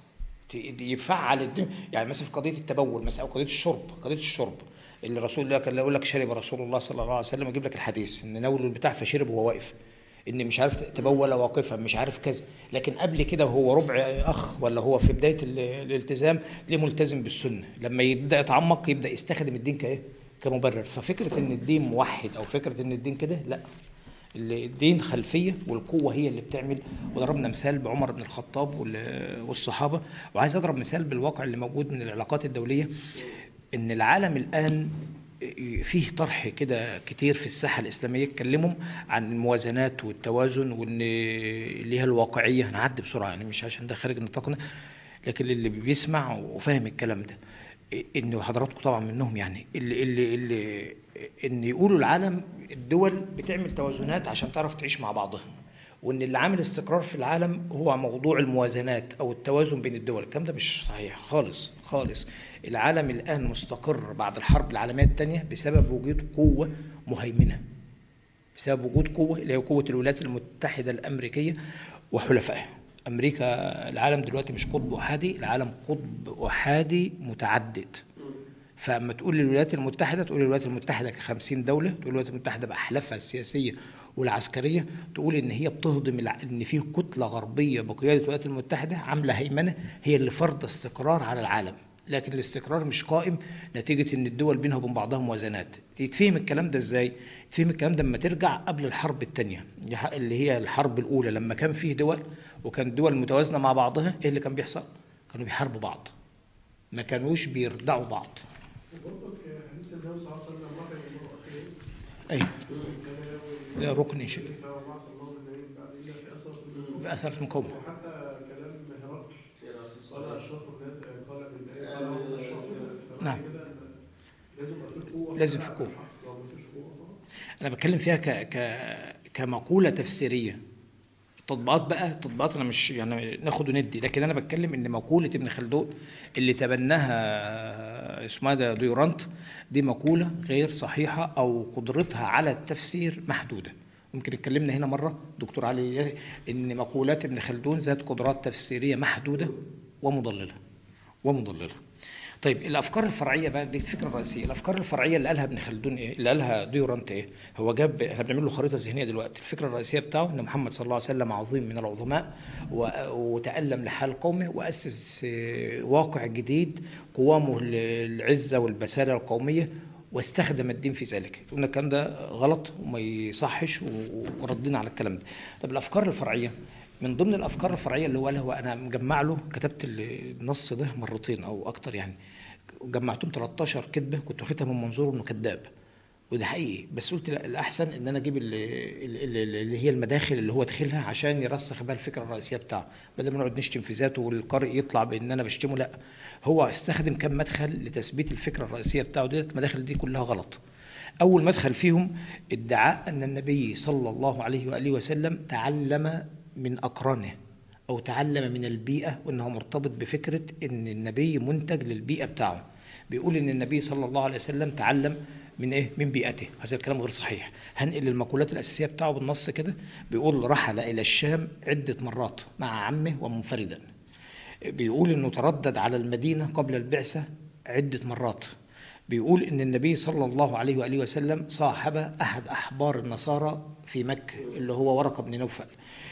يفعل يعني مثلا في قضيه التبول مثلا، او قضيه الشرب اللي الرسول الله كان يقول لك شرب رسول الله صلى الله عليه وسلم، يجيب لك الحديث ان ناول البتاع فشرب وهو واقف، ان مش عارف تبول واقفا، مش عارف كذا. لكن قبل كده وهو ربع اخ ولا هو في بدايه الالتزام ليه ملتزم بالسنه، لما يبدا يتعمق يبدا يستخدم الدين كمبرر. ففكره ان الدين موحد او فكره ان الدين كده، لا، الدين خلفيه والقوه هي اللي بتعمل. وضربنا مثال بعمر بن الخطاب والصحابه، وعايز اضرب مثال بالواقع اللي موجود من العلاقات الدوليه. ان العالم الان فيه طرح كده كتير في الساحة الإسلامية يتكلموا عن الموازنات والتوازن، وإن اللي هي الواقعية. هنعدي بسرعة يعني مش عشان ده خارج نطاقنا، لكن اللي بيسمع وفاهم الكلام ده، إن حضراتكم طبعا منهم يعني، اللي إن يقولوا العالم الدول بتعمل توازنات عشان تعرف تعيش مع بعضها، وإن اللي عامل استقرار في العالم هو موضوع الموازنات أو التوازن بين الدول. الكلام ده مش صحيح خالص خالص. العالم الآن مستقر بعد الحرب العالمية الثانية بسبب وجود قوة مهيمنة، بسبب وجود قوة اللي هي قوة الولايات المتحدة الأمريكية وحلفائها. أمريكا، العالم دلوقتي مش قطب أحادي، العالم قطب أحادي متعدد. فأما تقول الولايات المتحدة، تقول الولايات المتحدة ك50 دولة، تقول الولايات المتحدة بأحلافها السياسية والعسكرية، تقول إن هي بتهضم، إن فيه كتلة غربية بقيادة الولايات المتحدة عاملة هيمنة هي اللي فرض استقرار على العالم. لكن الاستقرار مش قائم نتيجة ان الدول بينها وبين بعضها موازنات. يتفهم الكلام ده ازاي؟ يتفهم الكلام ده لما ترجع قبل الحرب الثانية اللي هي الحرب الاولى، لما كان فيه دول وكان الدول متوازنة مع بعضها، ايه اللي كان بيحصل؟ كانوا بيحاربوا بعض، ما كانوش بيردعوا بعض. برضك حديث النبي صلى الله عليه وسلم رحم المرء اخيه. ايوه، كان لا ركن شيء وبعث الله من نبي بعد الا في اثر بأثرة من قومه. وحتى كلام هرقل قال اشرف الناس، قال بالله قال هم اشرف الناس. نعم، كده لازم يبقى في قوه، لازم في قوة. لو مفيش قوه انا بتكلم فيها كمقولة تفسيرية. تطبيقات انا مش يعني ناخد وندي، لكن انا بتكلم ان مقولة ابن خلدون اللي تبناها اسمها ده ديورانت، دي مقولة غير صحيحة او قدرتها على التفسير محدودة. ممكن اتكلمنا هنا مرة دكتور علي ان مقولات ابن خلدون ذات قدرات تفسيرية محدودة ومضللة. طيب الافكار الفرعيه بقى دي الفكره الرئيسيه. الافكار الفرعيه اللي قالها ابن خلدون ايه؟ اللي قالها ديورانت ايه؟ هو جاب، احنا بنعمل له خريطه ذهنيه دلوقتي. الفكره الرئيسيه بتاعه ان محمد صلى الله عليه وسلم عظيم من العظماء، وتألم لحال قومه واسس واقع جديد قوامه العزه والبساله القوميه، واستخدم الدين في ذلك. قلنا الكلام ده غلط وما يصحش، وردينا على الكلام ده. طب الافكار الفرعيه، من ضمن الافكار الفرعيه اللي هو قالها، انا مجمع له، كتبت النص ده مرتين او اكتر يعني، جمعتهم 13 كذبه كنت واخدها من منظور انه كذاب، وده حقيقي. بس قلت لا، الاحسن ان انا اجيب اللي هي المداخل اللي هو داخلها عشان يرسخ بها الفكره الرئيسيه بتاعه، بدل ما نقعد نشتم في ذاته والقارئ يطلع بان انا بشتمه. لا، هو استخدم كم مدخل لتثبيت الفكره الرئيسيه بتاعه. ديت المداخل دي كلها غلط. اول مدخل فيهم ادعاء ان النبي صلى الله عليه واله وسلم تعلم من أقرانه أو تعلم من البيئة، وأنه مرتبط بفكرة أن النبي منتج للبيئة بتاعه. بيقول أن النبي صلى الله عليه وسلم تعلم من إيه؟ من بيئته. هذا الكلام غير صحيح. هنقل المقولات الأساسية بتاعه بالنص كده. بيقول رحل إلى الشام عدة مرات مع عمه ومنفردا. بيقول أنه تردد على المدينة قبل البعثة عدة مرات. بيقول أن النبي صلى الله عليه وآله وسلم صاحب أحد أحبار النصارى في مكة اللي هو ورقة بن نوفل.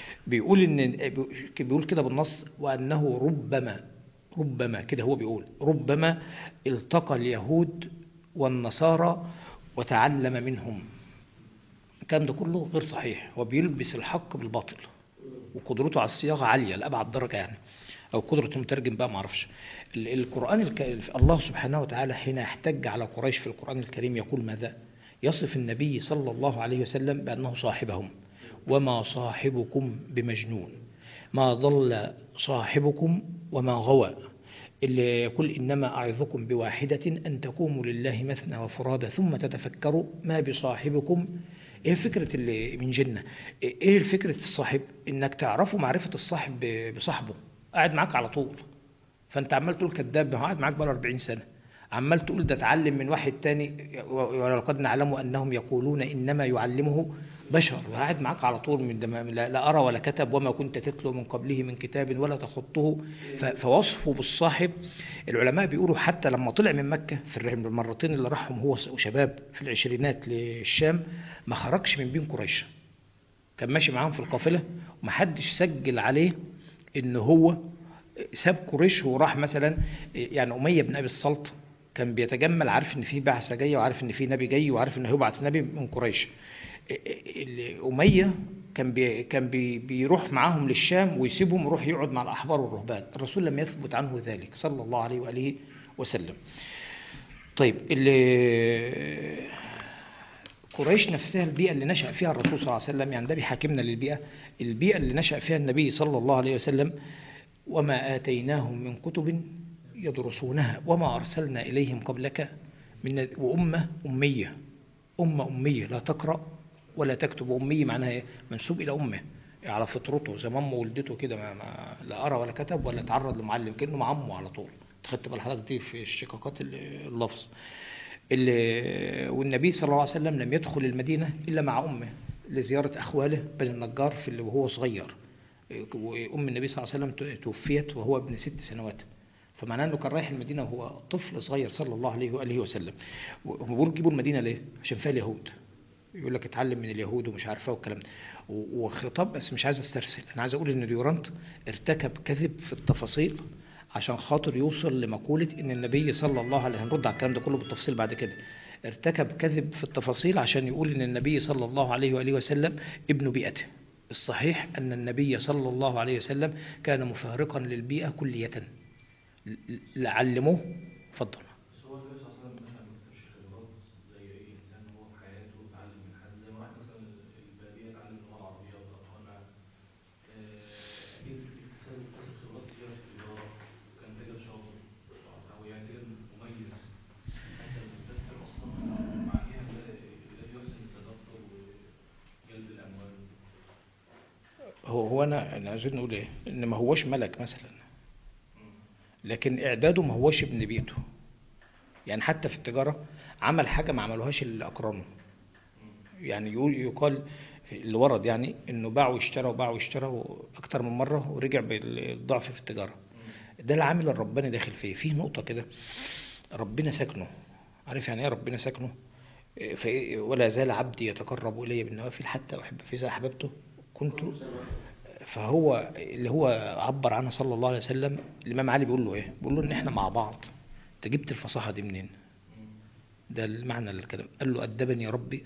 بيقول كده بالنص، وأنه ربما كده هو بيقول ربما التقى اليهود والنصارى وتعلم منهم. الكلام ده كله غير صحيح. هو بيلبس الحق بالباطل، وقدرته على الصياغة عالية لأبعد درجة يعني، أو قدرة المترجم بقى معرفش. القرآن الله سبحانه وتعالى حين يحتج على قريش في القرآن الكريم يقول ماذا؟ يصف النبي صلى الله عليه وسلم بأنه صاحبهم، وما صاحبكم بمجنون، ما ضل صاحبكم وما غوى، اللي يقول إنما أعظكم بواحدة أن تقوموا لله مثنى وفرادى ثم تتفكروا ما بصاحبكم. ايه فكرة اللي من جنة؟ ايه فكرة الصاحب؟ انك تعرفوا معرفة الصاحب بصاحبه، قاعد معاك على طول، فانت عمال تقول كذاب، هو قاعد معاك بقاله 40 سنة، عمال تقول ده اتعلم من واحد تاني، ولقد نعلم انهم يقولون انما يعلمه بشر، وقاعد معاك على طول من لا ارى ولا كتب وما كنت تتلو من قبله من كتاب ولا تخطه. فوصفه بالصاحب. العلماء بيقولوا حتى لما طلع من مكة في المرتين اللي راحهم هو وشباب في العشرينات للشام، ما خرجش من بين قريش، كان ماشي معاهم في القافلة ومحدش سجل عليه ان هو ساب قريش وراح مثلا. يعني أمية بن أبي الصلت كان بيتجمل، عارف ان في بعثة جاية وعارف ان في نبي جاي وعارف ان هيبعث نبي من قريش. أمية كان بيروح معاهم للشام ويسيبهم يروح يقعد مع الأحبار والرهبان. الرسول لم يثبت عنه ذلك صلى الله عليه وآله وسلم. طيب قريش نفسها، البيئة اللي نشأ فيها الرسول صلى الله عليه وسلم، يعني ده بيحاكمنا للبيئة، البيئة اللي نشأ فيها النبي صلى الله عليه وسلم: وما آتيناهم من كتب يدرسونها وما أرسلنا إليهم قبلك من وأمة أمية. أمة أمية لا تقرأ ولا تكتب. أمية معناها إيه؟ منسوب إلى أمه، على فطرته زي ما أمه ولدته كده، لا أرى ولا كتب ولا تعرض لمعلم، كأنه مع أمه على طول. خدت بال حضرتك دي في اشتقاقات اللفظ. والنبي صلى الله عليه وسلم لم يدخل المدينة إلا مع أمه لزيارة أخواله بني النجار وهو صغير. وأم النبي صلى الله عليه وسلم توفيت وهو ابن 6 سنوات، فمعناه أنه كان رايح المدينة وهو طفل صغير صلى الله عليه وآله وسلم. هم بيقولوا جيبوا المدينة ليه؟ عشان فيها اليهود، يقول لك اتعلم من اليهود ومش عارفه والكلام ده وخطاب. بس مش عايز استرسل، انا عايز اقول ان ديورانت ارتكب كذب في التفاصيل عشان خاطر يوصل لمقولة ان النبي صلى الله عليه وسلم، هنرد على الكلام ده كله بالتفصيل بعد كده، ارتكب كذب في التفاصيل عشان يقول ان النبي صلى الله عليه وآله وسلم ابن بيئته. الصحيح ان النبي صلى الله عليه وسلم كان مفارقا للبيئة كلية. لعلموه. اتفضل. بس هو النبي صلى الله عليه وسلم مثلا ما كتبش خبرات زي اي انسان هو في حياته اتعلم من حد، زي ما واحد مثلا الباديه اتعلم اللغه العربيه واتقنها. اكيد اكتسب خبرات كتيره في التجاره وكان تاجر شاطر او يعني تاجر مميز. حتى المدثر اصلا معنيها الذي يحسن التدبر وجلب الاموال. هو انا عايزين نقول ايه؟ ان ما هوش ملك مثلا، لكن اعداده ما هوش ابن بيئته. يعني حتى في التجارة عمل حاجة ما عملوهاش اللي أقرانه. يعني يقال اللي ورد يعني انه باع واشترى وباع واشترى اكتر من مرة ورجع بالضعف في التجارة. ده العامل الرباني داخل فيه نقطة كده، ربنا سكنه. عارف يعني ايه ربنا سكنه؟ ولا زال عبدي يتقرب الي بالنوافل حتى احب، فاذا احببته كنت. فهو اللي هو عبر عنه صلى الله عليه وسلم، الامام علي بيقول له ايه؟ بيقول له ان احنا مع بعض. انت جبت الفصاحة دي منين؟ ده المعنى للكلام. قال له أدبني ربي،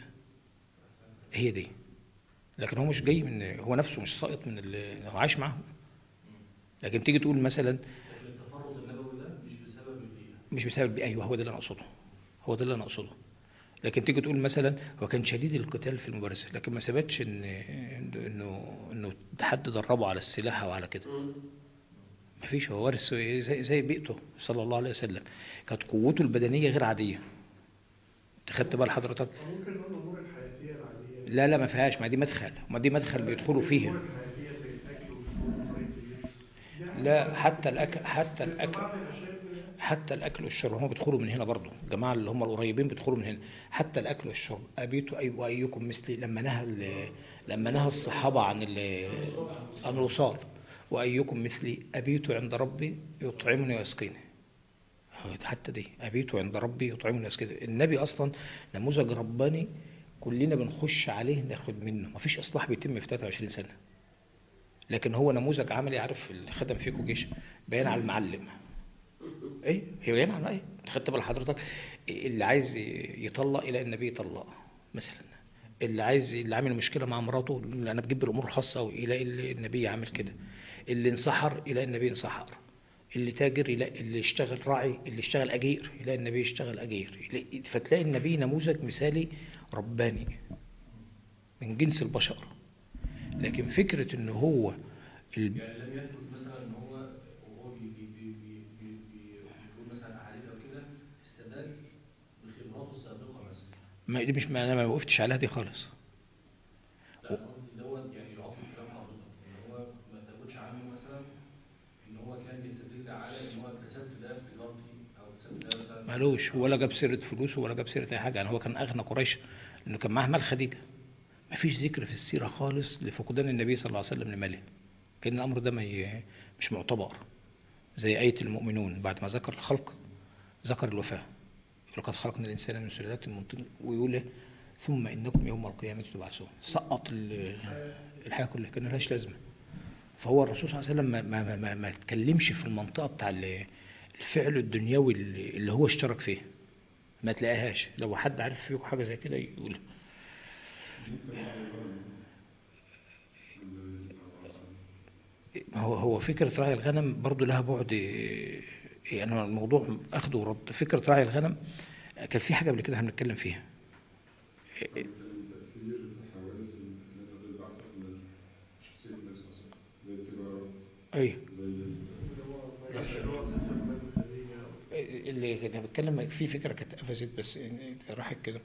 هي دي. لكن هو مش جاي من، هو نفسه مش ساقط من اللي هو عايش معاهم. لكن تيجي تقول مثلا لكن التفرد النبوي ده مش بسبب البيئه. مش بسبب البيئة. أيوه، هو ده اللي أنا أقصده، هو ده اللي أنا أقصده. لكن تيجي تقول مثلا هو كان شديد القتال في المبارزة، لكن ما ثبتش إنه حد دربه على السلاح أو على كده. ما فيش. هو وارث زي بيئته صلى الله عليه وسلم. كانت قوته البدنية غير عادية. خدت بال حضرتك؟ ممكن نقول الامور الحياتيه العاديه. لا ما فيهاش. ما دي مدخل، ما دي مدخل بيدخلوا فيها. الامور الحياتيه زي الاكل والشرب وطريقه اللبس دي حاجه لا، طبيعية. حتى الأكل، بعض الاشياء كده. حتى الأكل والشرب هم بيدخلوا من هنا برضو. الجماعة اللي هم القريبين بيدخلوا من هنا. حتى الأكل والشرب. أبيت وأيكم مثلي، لما نهى الصحابة عن الوصال. وأيكم مثلي أبيت عند ربي يطعمني ويسقيني. حتى دي أبيت عند ربي يطعمني ويسقيني. النبي أصلا نموذج رباني كلنا بنخش عليه ناخد منه. مفيش إصلاح بيتم في 23 سنة، لكن هو نموذج عملي. عارف اللي خدم فيكم جيش بيان على المعلم. ايه هي بيان على ايه؟ خدت بال حضرتك؟ اللي عايز يطلق الى النبي يطلق مثلا. اللي عامل مشكله مع مراته، انا بجيب الامور الخاصه والى النبي عامل كده. اللي انسحر الى النبي انسحر. اللي تاجر الى اللي اشتغل راعي، اللي اشتغل اجير الى النبي اشتغل اجير. فتلاقي النبي نموذج مثالي رباني من جنس البشر. لكن فكره ان هو يعني لم يثبت مثلا ان هو وهو بيقول مثلا احاديث او كده استدل بخبراته السابقه مثلا. ما دي مش، انا ما وقفتش عليها دي خالص. لا قصدي دوت يعني يعطي كلام حضرتك ان هو ما ثبتش عنه مثلا ان هو كان بيستدل على ان هو اكتسبت ده في تجارتي او اكتسبت ده مثلا. مالوش ولا جاب سيرة فلوسه ولا جاب سيرة أي حاجة. يعني هو كان أغنى قريش لأنه كان معاه مال خديجة. مفيش ذكر في السيرة خالص لفقدان النبي صلى الله عليه وسلم لماله. كان الأمر ده مش معتبر. زي آية المؤمنون بعد ما ذكر الخلق ذكر الوفاة. لقد خلقنا الإنسان من سلالات من طين ويقول له ثم إنكم يوم القيامة تبعثون. سقط الحياة كلها كان لهاش لازمة. فهو الرسول صلى الله عليه وسلم ما تكلمش في المنطقة بتاع الفعل الدنيوي اللي هو اشترك فيه. ما تلاقيهاش. لو حد عارف فيكم حاجة زي كده يقول. هو فكرة راعي الغنم برضو لها بعد. يعني الموضوع أخذ ورد. فكرة راعي الغنم كان في حاجة قبل كده احنا بنتكلم فيها. تأثير الحوادث التي تبعث من شخصية النبي صلى الله عليه وسلم زي التجارة أي زي اللي كنا بنتكلم في فكرة كانت قفزت بس راحت كده.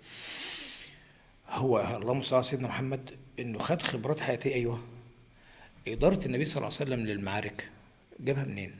هو اللهم صل على سيدنا محمد إنه خد خبرات حياتية. أيوه إدارة النبي صلى الله عليه وسلم للمعارك جابها منين؟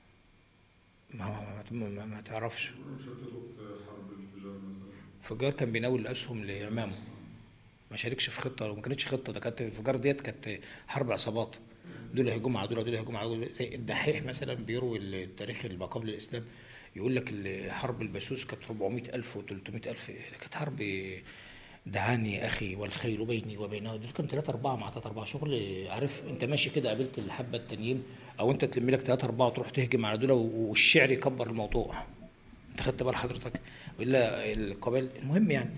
ما تعرفش. مشاركته في حرب الانفجار مثلا. فجار كان بيناول الأسهم لإمامه. ما شاركش في خطة وما كانتش خطة. ده كانت الانفجار ديت كانت حرب عصابات. دول هيجوا مع دول هيجوا مع دول. زي الدحيح مثلا بيروي التاريخ ما قبل الإسلام يقول لك حرب البسوس كانت 400,000 و300,000. كانت حرب دعاني أخي والخيل بيني وبينه. دول كانوا 3-4 مع 3-4 شغل. عارف أنت ماشي كده قابلت الحبة التانيين أو أنت تلم لك 3-4 وتروح تهجم على دول والشعر يكبر الموضوع. أنت خدت بال حضرتك وإلا القبائل. المهم يعني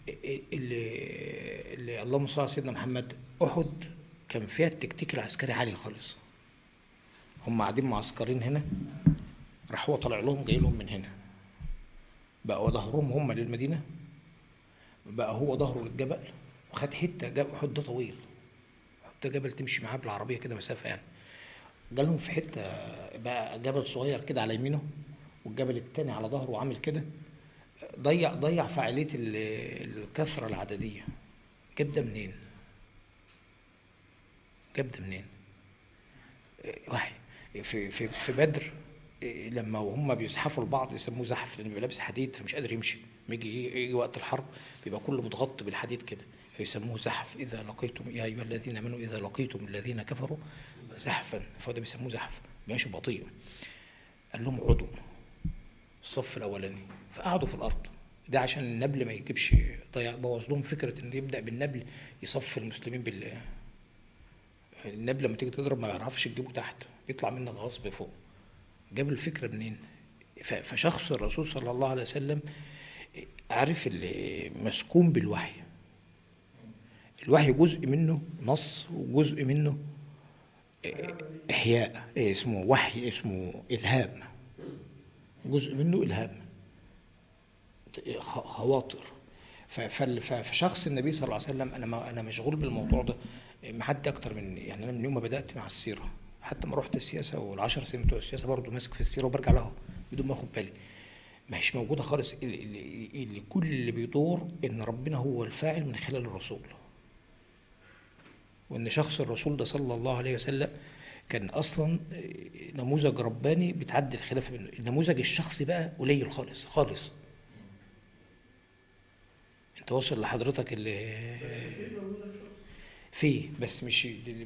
اللي اللهم صل على سيدنا محمد. أحد كان فيها التكتيك العسكري عالي خالص. هم قاعدين معسكرين هنا راح هو طلع لهم جاي لهم من هنا. بقى ظهرهم هم للمدينة. بقى هو ظهره للجبل وخد حتة جبل. أحد ده طويل. حتى جبل تمشي معاه بالعربية كده مسافة يعني. جالهم في حتة بقى جبل صغير كده على يمينه والجبل التاني على ظهره وعامل كده. ضيع فعالية الكثرة العددية. جاب ده منين؟ وحي. في بدر لما هم بيزحفوا البعض يسموه زحف لأنه بيبقى لابس حديد فمش قادر يمشي. يجي وقت الحرب بيبقى كله متغطى بالحديد كده فيسموه زحف. إذا لقيتم يا أيها الذين آمنوا إذا لقيتم الذين كفروا زحفا. فده بيسموه زحف ماشي بطيء. قال لهم اقعدوا الصف الأولاني. فقعدوا في الأرض. ده عشان النبل ما يجيبش بوظ لهم فكرة إن يبدأ بالنبل يصف المسلمين بالله. النبل لما تيجي تضرب ما يعرفش تجيبه تحت يطلع منك غصب فوق. جاب الفكرة منين؟ فشخص الرسول صلى الله عليه وسلم عارف اللي مسكون بالوحي. الوحي جزء منه نص وجزء منه إحياء. اسمه وحي اسمه إلهام. جزء منه إلهام خواطر. فشخص النبي صلى الله عليه وسلم أنا مشغول بالموضوع ده محد أكتر من يعني. أنا من يوم ما بدأت مع السيرة حتى ما رحت السياسة وال10 سنين بتوع السياسة برضو ماسك في السيرة وبرجع لها بدون ما أخد بالي. ما هيش موجودة خالص. اللي كل اللي بيدور إن ربنا هو الفاعل من خلال الرسول. وإن شخص الرسول ده صلى الله عليه وسلم كان أصلا نموذج رباني بتعدي الخلاف منه. النموذج الشخصي بقى قليل خالص خالص. انت وصل لحضرتك اللي فيه بس مش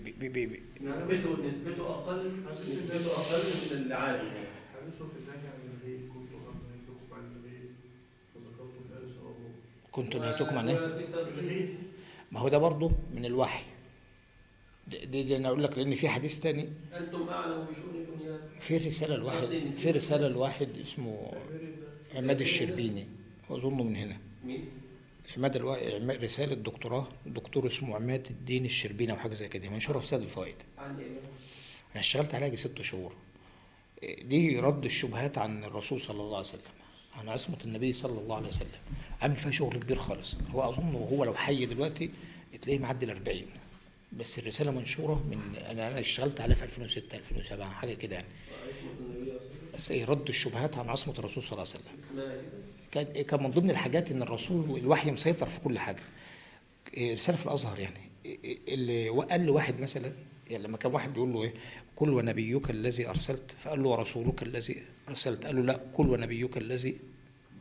نسبته أقل من العادي. حديثه في النهي عن الغيب كنت نهيتكم عن الغيب فذكرتم لا يسرعون. كنت نهيتكم عن ايه؟ ما هو ده برضه من الوحي. دي انا اقول لك لان في حديث تاني. انتم اعلم بشؤون دنياكم. في رسالة الواحد اسمه عماد الشربيني واظنه من هنا. مين؟ رسالة دكتوراه دكتور اسمه عماد الدين الشربيني او حاجه زي كده منشوره في سد الفوائد. عن ايه؟ انا اشتغلت عليها 6 شهور. دي رد الشبهات عن الرسول صلى الله عليه وسلم عن عصمة النبي صلى الله عليه وسلم. عامل فيها شغل كبير خالص. هو اظن هو لو حي دلوقتي تلاقيه معدي 40. بس الرسالة منشورة من انا اشتغلت عليها في 2006 2007 حاجه كده يعني. عصمة النبي بس رد الشبهات عن عصمة الرسول صلى الله عليه وسلم. اسمها كده؟ كان من ضمن الحاجات ان الرسول الوحي مسيطر في كل حاجة. رسالة في الازهر يعني. اللي قال له واحد مثلا يعني لما كان واحد بيقول له ايه قل ونبيك الذي ارسلت فقال له ورسولك الذي ارسلت. قال له لا قل ونبيك الذي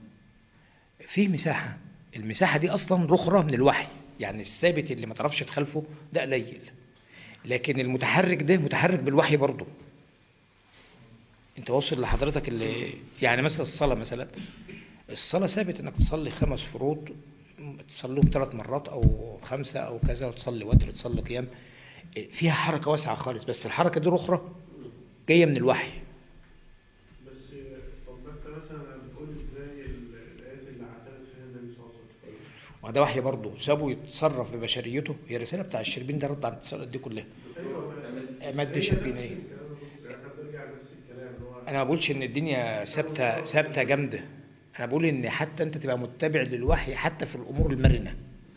فيه مساحة، المساحة دي أصلا رخرة من الوحي، يعني الثابت اللي ما تعرفش تخالفه ده قليل، لكن المتحرك ده متحرك بالوحي برضه. انت واصل لحضرتك اللي يعني مثلا الصلاة، مثلا الصلاة ثابت انك تصلي 5 فروض، تصليهم 3 مرات او 5 او كذا، وتصلي وتر، تصلي قيام، فيها حركة واسعة خالص، بس الحركة دي رخرة جاية من الوحي. بس طب ما انت مثلا بتقول ازاي الايات اللي اعتمد فيها النبي صلى الله عليه وسلم؟ وده وحي برضه، سابه يتصرف ببشريته. هي الرسالة بتاع الشربين ده رد على الاتصالات دي كلها. ايوه مد هي شربين نفس ايه؟ الكلام بالظبط، احنا بنرجع لنفس الكلام اللي هو انا ما بقولش ان الدنيا ثابته جامده، انا بقول ان حتى انت تبقى متبع للوحي حتى في الامور المرنه.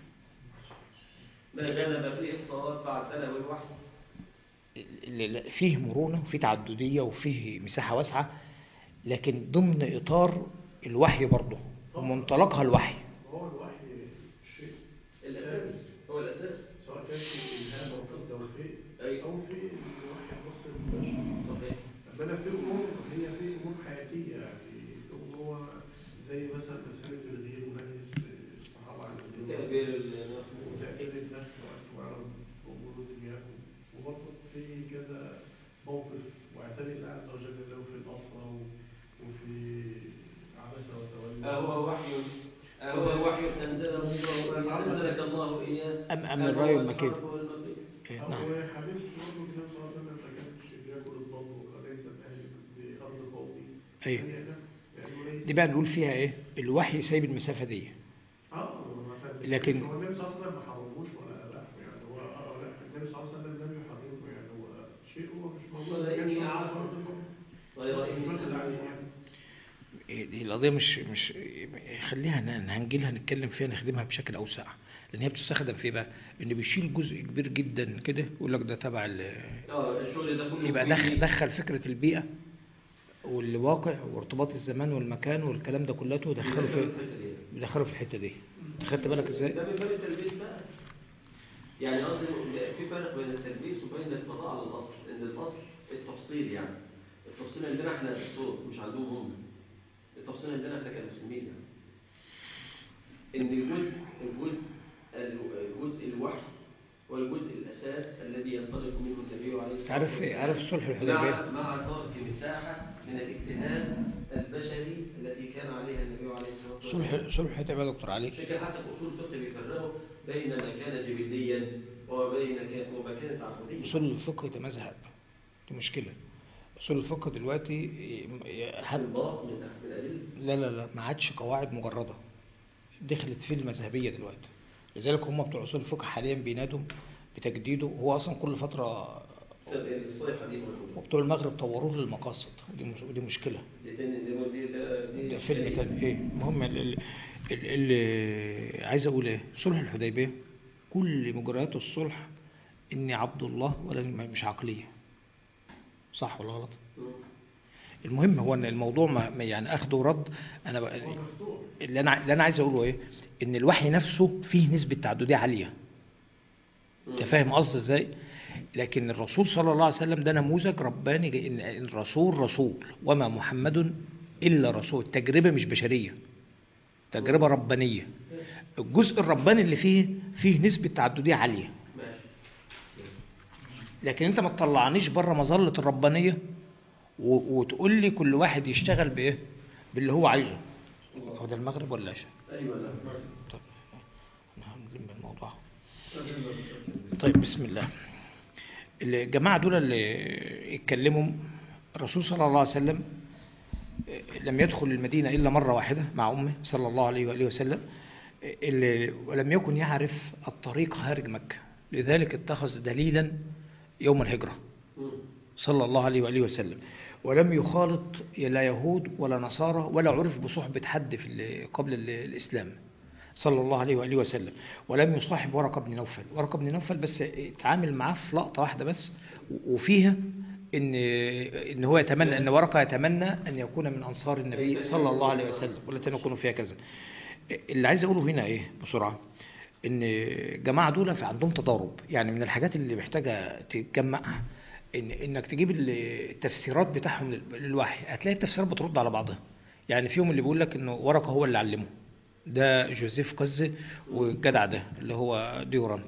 ما غلب فيه الصواب فاعتله الوحي. اللي فيه مرونه وفيه تعدديه وفيه مساحه واسعه، لكن ضمن اطار الوحي برضه، ومنطلقها الوحي. هو الوحي شيء الأساس هو الأساس. سواء كان في الإلهام أو في التوفيق أي. أو في الوحي النص المباشر. صحيح. ربنا في أمور، هي في أمور حياتية، يعني في أمور زي مثلا مسألة الغير ونهي الصحابة عن الغير تعبير النفس. وتعبير النفس وأنتم أعلم بأمور دنياكم، وبرضه في كذا موقف واعتني الله عز وجل له في الأسرة وفي عبس وتولى. أهو وحي أنزلك الله إياه أم الرأي والمكيد. نعم. نعم. وحديث برضه النبي صلى الله عليه وسلم ما كانش بياكل الضب وليس الأهل بأرض قومي. أيوه. يعني دي بقى نقول فيها إيه؟ الوحي سايب المسافة دي. لكن هو النبي صلى الله عليه وسلم ما حرموش ولا أباحه، يعني هو لا، النبي صلى الله عليه وسلم لم يحرمه، يعني هو شيء هو مش موجود. ولا إني أعرف غير إني دي القضية مش خليها هنجيلها نتكلم فيها، نخدمها بشكل أوسع، لأن هي بتستخدم في بقى إنه بيشيل جزء كبير جدا كده، يقول لك ده تبع الشغل ده كله يبقى دخل فكرة البيئة والواقع وارتباط الزمان والمكان والكلام ده كله دخله في الحتة دي. خدت بالك ازاي؟ ده من باب التلبيس بقى. يعني قصدي في فرق بين التلبيس وبين القضاء على الأصل، إن الأصل التفصيل، يعني التفصيل عندنا احنا الصوت مش عندهم هم. التفصيل عندنا احنا كمسلمين، يعني ان الجزء الوحي والجزء الاساس الذي ينطلق منه النبي عليه الصلاه والسلام. عارف صلح الحديبيه مع ترك مساحه من الاجتهاد البشري التي كان عليها النبي عليه الصلاه والسلام. صلح الحديبيه يا دكتور علي. عشان كده حتى في اصول الفقه بيفرقوا بين ما كان جبليا وما كان تعبديا. اصول الفقه ده مذهب، دي مشكله. اصول الفقه دلوقتي لا ما عادش قواعد مجرده، دخلت في المذهبيه دلوقتي. لذلك هم بتوع اصول الفقه حاليا بينادوا بتجديده، هو اصلا كل فتره وبتوع المغرب طوروه للمقاصد، ودي مشكله. ده فيلم تاني. ايه المهم اللي عايز اقول ايه، صلح الحديبيه كل مجريات الصلح اني عبد الله ولا مش عقليه، صح ولا غلط؟ المهم هو ان الموضوع ما يعني اخذ ورد. اللي انا عايز اقوله ايه، ان الوحي نفسه فيه نسبه تعدديه عاليه. انت فاهم قصدي ازاي؟ لكن الرسول صلى الله عليه وسلم ده نموذج رباني، ان الرسول رسول وما محمد الا رسول، تجربه مش بشريه، تجربه ربانيه. الجزء الرباني اللي فيه نسبه تعدديه عاليه، لكن انت ما تطلعنيش بره مظله الربانيه وتقول لي كل واحد يشتغل بايه، باللي هو عايزه. هو ده المغرب ولا ايش؟ ايوه ده المغرب. طب هنلم الموضوع. طيب بسم الله. الجماعه دول اللي اتكلموا، الرسول صلى الله عليه وسلم لم يدخل المدينه الا مره واحده مع امه صلى الله عليه واله وسلم، ولم يكن يعرف الطريق خارج مكه، لذلك اتخذ دليلا يوم الهجره صلى الله عليه وآله وسلم، ولم يخالط لا يهود ولا نصارى ولا عرف بصحبة حد قبل الإسلام صلى الله عليه وآله وسلم، ولم يصاحب ورقة بن نوفل بس اتعامل معاه في لقطة واحدة بس، وفيها إن هو يتمنى، إن ورقة يتمنى أن يكون من أنصار النبي صلى الله عليه وسلم، ولا يكون فيها كذا. اللي عايز أقوله هنا إيه بسرعة، إن جماعة دول في عندهم تضارب، يعني من الحاجات اللي محتاجة تتجمع انك تجيب التفسيرات بتاعهم للوحي، هتلاقي التفسيرات بترد على بعضها. يعني فيهم اللي بيقول لك انه ورقه هو اللي علمه، ده جوزيف قزة، والجدع ده اللي هو ديورانت.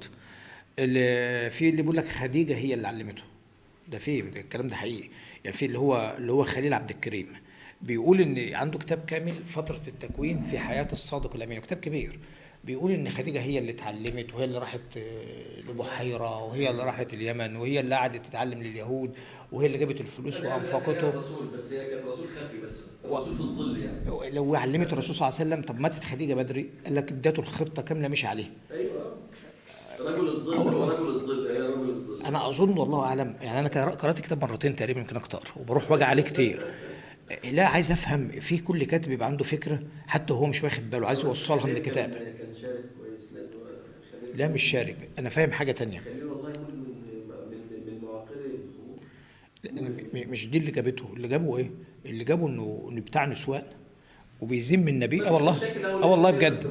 في اللي بيقول لك خديجة هي اللي علمته، ده في الكلام ده حقيقي. يعني في اللي هو خليل عبد الكريم بيقول ان عنده كتاب كامل فترة التكوين في حياة الصادق الامين، كتاب كبير. بيقول ان خديجة هي اللي اتعلمت، وهي اللي راحت لبحيرة، وهي اللي راحت اليمن، وهي اللي قعدت تتعلم لليهود، وهي اللي جابت الفلوس وانفقته. الرسول، بس هي كانت رسول خفي، بس الرسول في الظل يعني. لو علمت الرسول صلى الله عليه وسلم، طب ماتت خديجة بدري، قال لك ادته الخطة كاملة مشي عليها. ايوه، رجل الظل هو رجل الظل، هي رجل الظل. انا اظن والله اعلم يعني، انا قرات كتاب مرتين تقريبا يمكن اكتر، وبروح واجي عليه كتير. لا عايز افهم، في كل كاتب يبقى عنده فكره حتى هو مش واخد باله، عايز يوصلها من الكتاب. كان شارك كويس لانه خليل. لا مش شارك، انا فاهم حاجه تانية. خليل والله يقول من معاقري الخمور. مش دي اللي جابته، اللي جابه ايه؟ اللي جابه انه بتاع نسوان وبيذم النبي. والله والله بجد.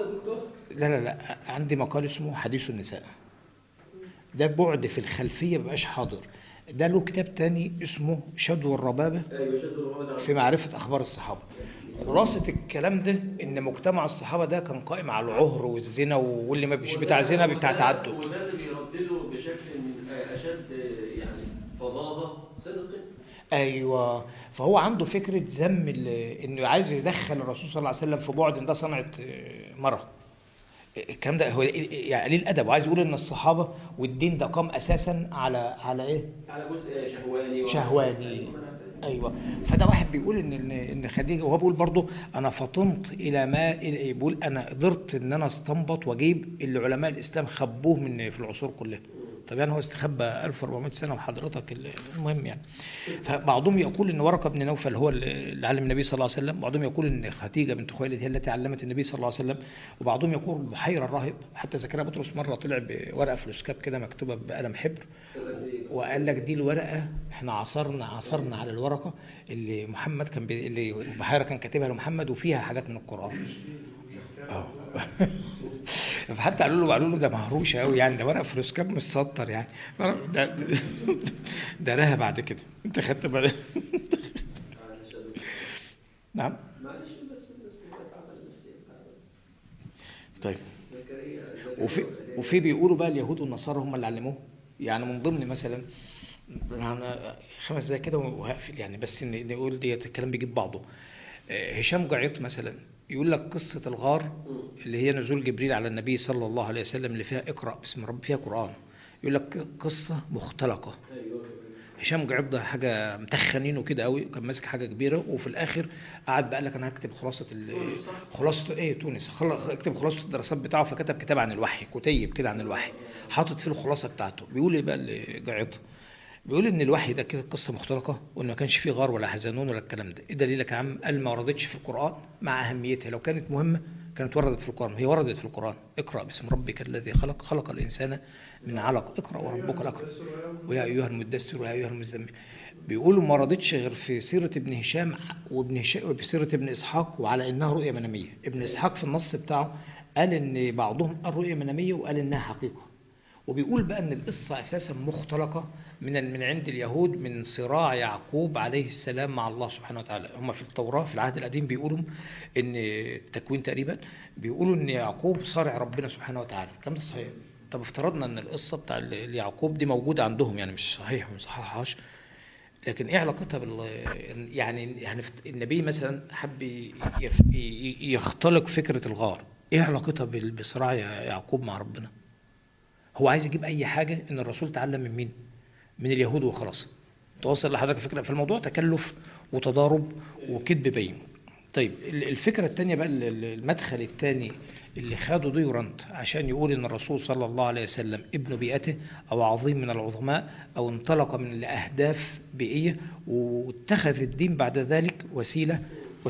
لا عندي مقال اسمه حديث النساء، ده بعد في الخلفيه مبقاش حاضر. ده له كتاب تاني اسمه شدو الربابه في معرفه اخبار الصحابه. خلاصة الكلام ده ان مجتمع الصحابة ده كان قائم على العهر والزنا، واللي ما مش بتاع زنا بتاع تعدد. وده اللي بيردده بشكل اشد يعني فظاظة صدق. ايوه، فهو عنده فكرة ذم انه عايز يدخل الرسول صلى الله عليه وسلم في بعد ان ده صنعة مرة. الكلام ده هو يعني قليل الادب، وعايز يقول ان الصحابة والدين ده قام اساسا على ايه؟ على جزء شهواني. ايوه، فده واحد بيقول ان خديجه، وهو بيقول برضه انا فطنت الى ما بيقول انا قدرت ان انا استنبط واجيب اللي علماء الاسلام خبوه من في العصور كلها. طب يعني هو استخبى 1400 سنه وحضرتك المهم يعني. فبعضهم يقول ان ورقه بن نوفل هو اللي علم النبي صلى الله عليه وسلم، وبعضهم يقول ان خديجه بنت خويلد هي التي علمت النبي صلى الله عليه وسلم، وبعضهم يقول بحيره الراهب. حتى زكريا بطرس مره طلع بورقه فلوسكاب كده مكتوبه بقلم حبر، وقال لك دي الورقه احنا عثرنا على الورقه اللي محمد كان اللي بحيره كان كاتبها لمحمد، وفيها حاجات من القران. فحتى قالوا له ده مهروش قوي يعني، ده ورق فلوسكاب مش سطر يعني، ده رها بعد كده. انت خدت بالك؟ نعم. طيب، وفي بيقولوا بقى اليهود والنصارى هم اللي علموه. يعني من ضمن مثلا، انا 5 دقايق كده وهقفل يعني، بس نقول دي الكلام بيجيب بعضه. هشام جعيط مثلا يقول لك قصة الغار اللي هي نزول جبريل على النبي صلى الله عليه وسلم، اللي فيها اقرأ باسم رب، فيها قرآن، يقول لك قصة مختلقة. هشام جعيط ده حاجة متخنينه كده قوي، كان ماسك حاجة كبيرة، وفي الآخر قعد بقى لك أنا هكتب خلاصة إيه تونس، اكتب خلاصة الدراسات بتاعه، فكتب كتاب عن الوحي، كتيب كده عن الوحي، حاطط فيه الخلاصة بتاعته. بيقول إيه بقى اللي جعيط؟ بيقول ان الوحي ده كده قصه مختلقه، وان ما كانش فيه غار ولا حزنون ولا الكلام ده. ايه دليلك يا عم؟ قال ما وردتش في القران مع اهميتها، لو كانت مهمه كانت وردت في القران. هي وردت في القران، اقرا باسم ربك الذي خلق الانسان من علق، اقرا وربك الاكرم، ويا ايها المدثر ويا ايها المزمل. بيقولوا ما وردتش غير في سيره ابن هشام وبسيره ابن اسحاق، وعلى انها رؤيه مناميه. ابن اسحاق في النص بتاعه قال ان بعضهم قال رؤيه مناميه وقال انها حقيقه. وبيقول بقى ان القصة اساسا مختلقة من عند اليهود، من صراع يعقوب عليه السلام مع الله سبحانه وتعالى. هم في التوراة في العهد القديم بيقولوا ان تكوين تقريبا، بيقولوا ان يعقوب صارع ربنا سبحانه وتعالى. الكلام ده صحيح؟ طب افترضنا ان القصة بتاع يعقوب دي موجودة عندهم، يعني مش صحيح ومش صححهاش، لكن ايه علاقتها يعني النبي مثلا حب يختلق فكرة الغار، ايه علاقتها بصراع يعقوب مع ربنا؟ هو عايز يجيب اي حاجة ان الرسول تعلم من مين؟ من اليهود وخلاص. توصل لحضرتك فكرة في الموضوع، تكلف وتضارب وكذب بين. طيب الفكرة التانية بقى، المدخل التاني اللي خده ديورانت عشان يقول ان الرسول صلى الله عليه وسلم ابن بيئته او عظيم من العظماء، او انطلق من لأهداف بيئية واتخذ الدين بعد ذلك وسيلة.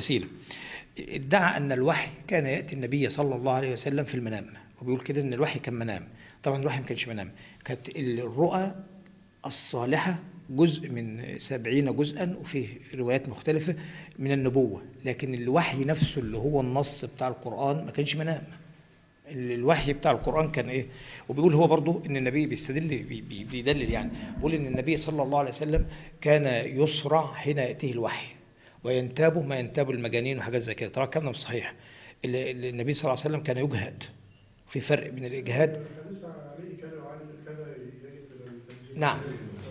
ادعى ان الوحي كان يأتي النبي صلى الله عليه وسلم في المنام، وبيقول كده ان الوحي كان منام. طبعا الوحي ما كانش منام، كانت الرؤى الصالحة جزء من 70 جزءا، وفيه روايات مختلفة من النبوة. لكن الوحي نفسه اللي هو النص بتاع القرآن ما كانش منام. الوحي بتاع القرآن كان ايه؟ وبيقول هو برضو ان النبي بيدلل يعني، بيقول ان النبي صلى الله عليه وسلم كان يسرع حين يأتيه الوحي، وينتابه ما ينتاب المجانين وحاجات زي كده. طبعا الكلام ده مش صحيح. النبي صلى الله عليه وسلم كان يجهد، في فرق بين الإجهاد. الحديث عليه كان يجب التنزيل. نعم.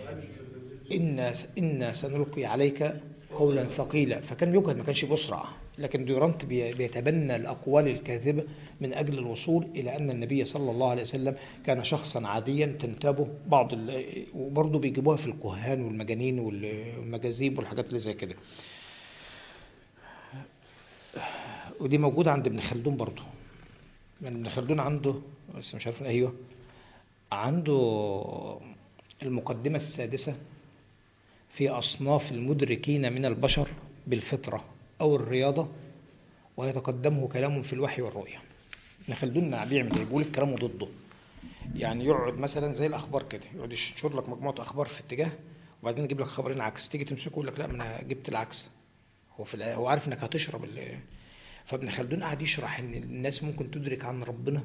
إن سنلقي عليك قولا ثقيلا، فكان يجهد، ما كانش بيسرع. لكن ديورانت بيتبنى الأقوال الكاذبة من أجل الوصول إلى أن النبي صلى الله عليه وسلم كان شخصا عاديا تنتابه بعض وبرضه بيجيبوها في الكهان والمجانين والمجاذيب والحاجات اللي زي كده. ودي موجودة عند ابن خلدون برضه. ابن خلدون عنده، بس مش عارف، أيوه، عنده المقدمة السادسة في أصناف المدركين من البشر بالفطرة أو الرياضة، ويتقدمه كلام في الوحي والرؤية. ابن خلدون بيعمل ايه؟ بيقول الكلام ضده. يعني يقعد مثلا زي الأخبار كده، يقعد يشور لك مجموعة أخبار في اتجاه، وبعدين يجيب لك خبرين عكس، تيجي تمسكه يقول لك لا، ما أنا جبت العكس. هو عارف إنك هتشرب فابن خلدون قاعد يشرح إن الناس ممكن تدرك عن ربنا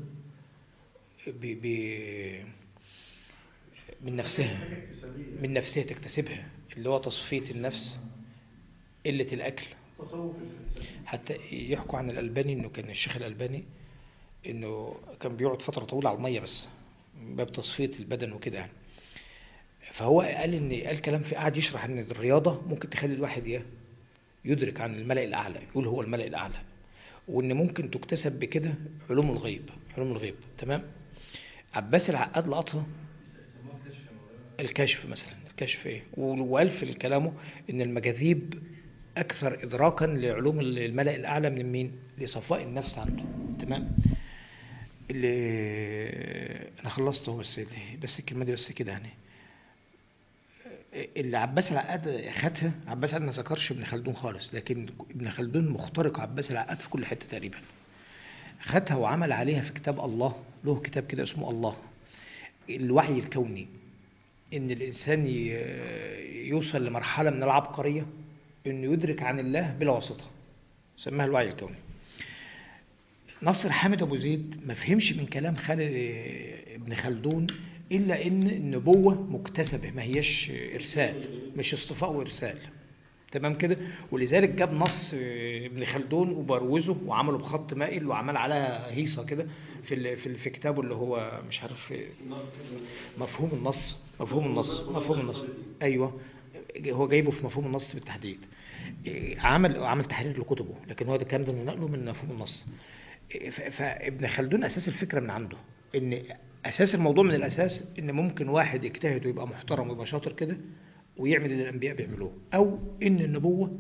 من نفسها تكتسبها، اللي هو تصفية النفس، قلة الأكل. حتى يحكوا عن الألباني، إنه كان الشيخ الألباني إنه كان بيقعد فترة طويلة على المية بس باب تصفية البدن وكده يعني. فهو قال كلام، في قاعد يشرح إن الرياضة ممكن تخلي الواحد يدرك عن الملأ الأعلى، يقول هو الملأ الأعلى، وإن ممكن تكتسب بكده علوم الغيب. تمام. عباس العقاد لقطها الكشف مثلا، الكشف ايه، وقال في كلامه ان المجاذيب اكثر ادراكا لعلوم الملأ الاعلى من مين؟ لصفاء النفس عنده. تمام. انا خلصته، بس الكلمه دي بس كده يعني. اللي عباس العقاد خدها، عباس العقاد ما ذكرش ابن خلدون خالص، لكن ابن خلدون مخترق عباس العقاد في كل حته تقريبا. خدها وعمل عليها في كتاب الله، له كتاب كده اسمه الله، الوعي الكوني، إن الإنسان يوصل لمرحلة من العبقرية إنه يدرك عن الله بلا واسطة، سماها الوعي الكوني. نصر حامد أبو زيد ما فهمش من كلام ابن خلدون إلا إن النبوة مكتسبة، ما هيش إرسال، مش اصطفاء وإرسال. تمام كده. ولذلك جاب نص ابن خلدون وبروزه وعمله بخط مائل وعمل عليها هيصة كده في كتابه اللي هو مش عارف، مفهوم النص. ايوه، هو جايبه في مفهوم النص بالتحديد. عمل تحرير لكتبه، لكن هو ده كان نقله من مفهوم النص. فابن خلدون اساس الفكره من عنده، ان اساس الموضوع من الاساس ان ممكن واحد يجتهد ويبقى محترم ويبقى شاطر كده ويعمل اللي الانبياء بيعملوه، او ان النبوه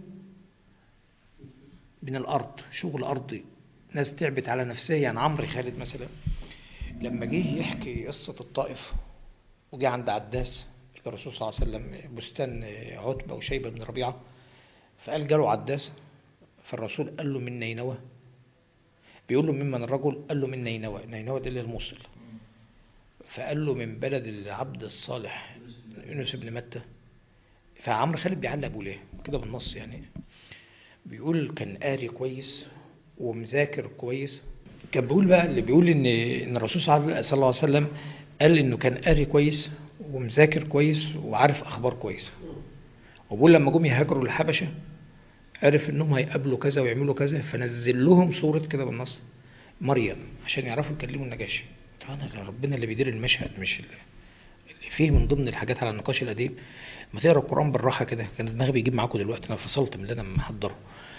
من الارض، شغل ارضي، ناس تعبت على نفسها. يعني عمرو خالد مثلا لما جه يحكي قصه الطائف وجه عند عداس الرسول صلى الله عليه وسلم بستان عتبة وشيبة بن ربيعة، فقال جاله عداس، فالرسول قال له من نينوى، بيقول له ممن الرجل؟ قال له من نينوى. نينوى ده اللي الموصل. فقال له من بلد العبد الصالح يونس بن متى. فعمرو خالد بيعلق ابو ليه كده بالنص يعني، بيقول كان قاري كويس ومذاكر كويس. كان بيقول بقى اللي بيقول ان الرسول صلى الله عليه وسلم قال انه كان قاري كويس ومذاكر كويس وعارف اخبار كويسه. وبقول لما جم يهاجروا للحبشه عرف انهم هيقابلوا كذا ويعملوا كذا، فنزل لهم صوره كده بالنص مريم عشان يعرفوا يكلموا النجاشي. طبعا ربنا اللي بيدير المشهد، مش اللي فيه من ضمن الحاجات على النقاش القديم. ما تقرا القران بالراحه كده، كان دماغي بيجيب معاكم دلوقتي، انا فصلت من اللي انا محضره.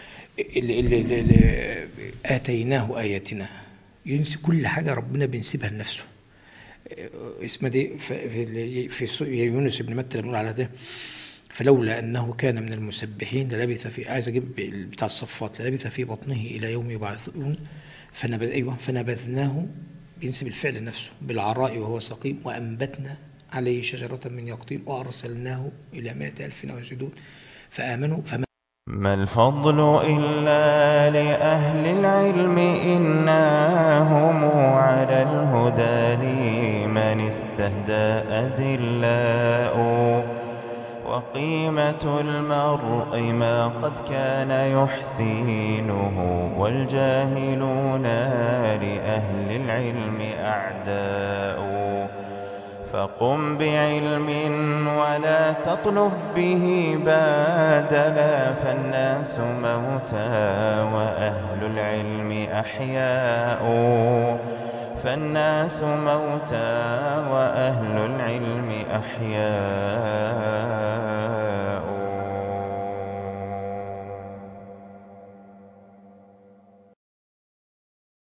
اللي اتيناه اياتنا، ينسي كل حاجه ربنا بينسبها لنفسه. اسمه دي في يونس بن متى بنقول على ده، فلولا أنه كان من المسبحين للبث في، عايز أجيب بتاع الصفات، للبث في بطنه إلى يوم يبعثون فنبذناه، بينسب الفعل نفسه، بالعراء وهو سقيم، وأنبتنا عليه شجرة من يقطين وأرسلناه إلى 100,000 ويزيدون فآمنوا ما الفضل إلا لأهل العلم، إنا هم على الهدى لمن استهدى أدلاء. وقيمة المرء ما قد كان يحسينه، والجاهلون لأهل العلم أعداء. فقم بعلم ولا تطلب به بادلا، فالناس موتى وأهل العلم أحياء، فالناس موتى وأهل العلم أحياء.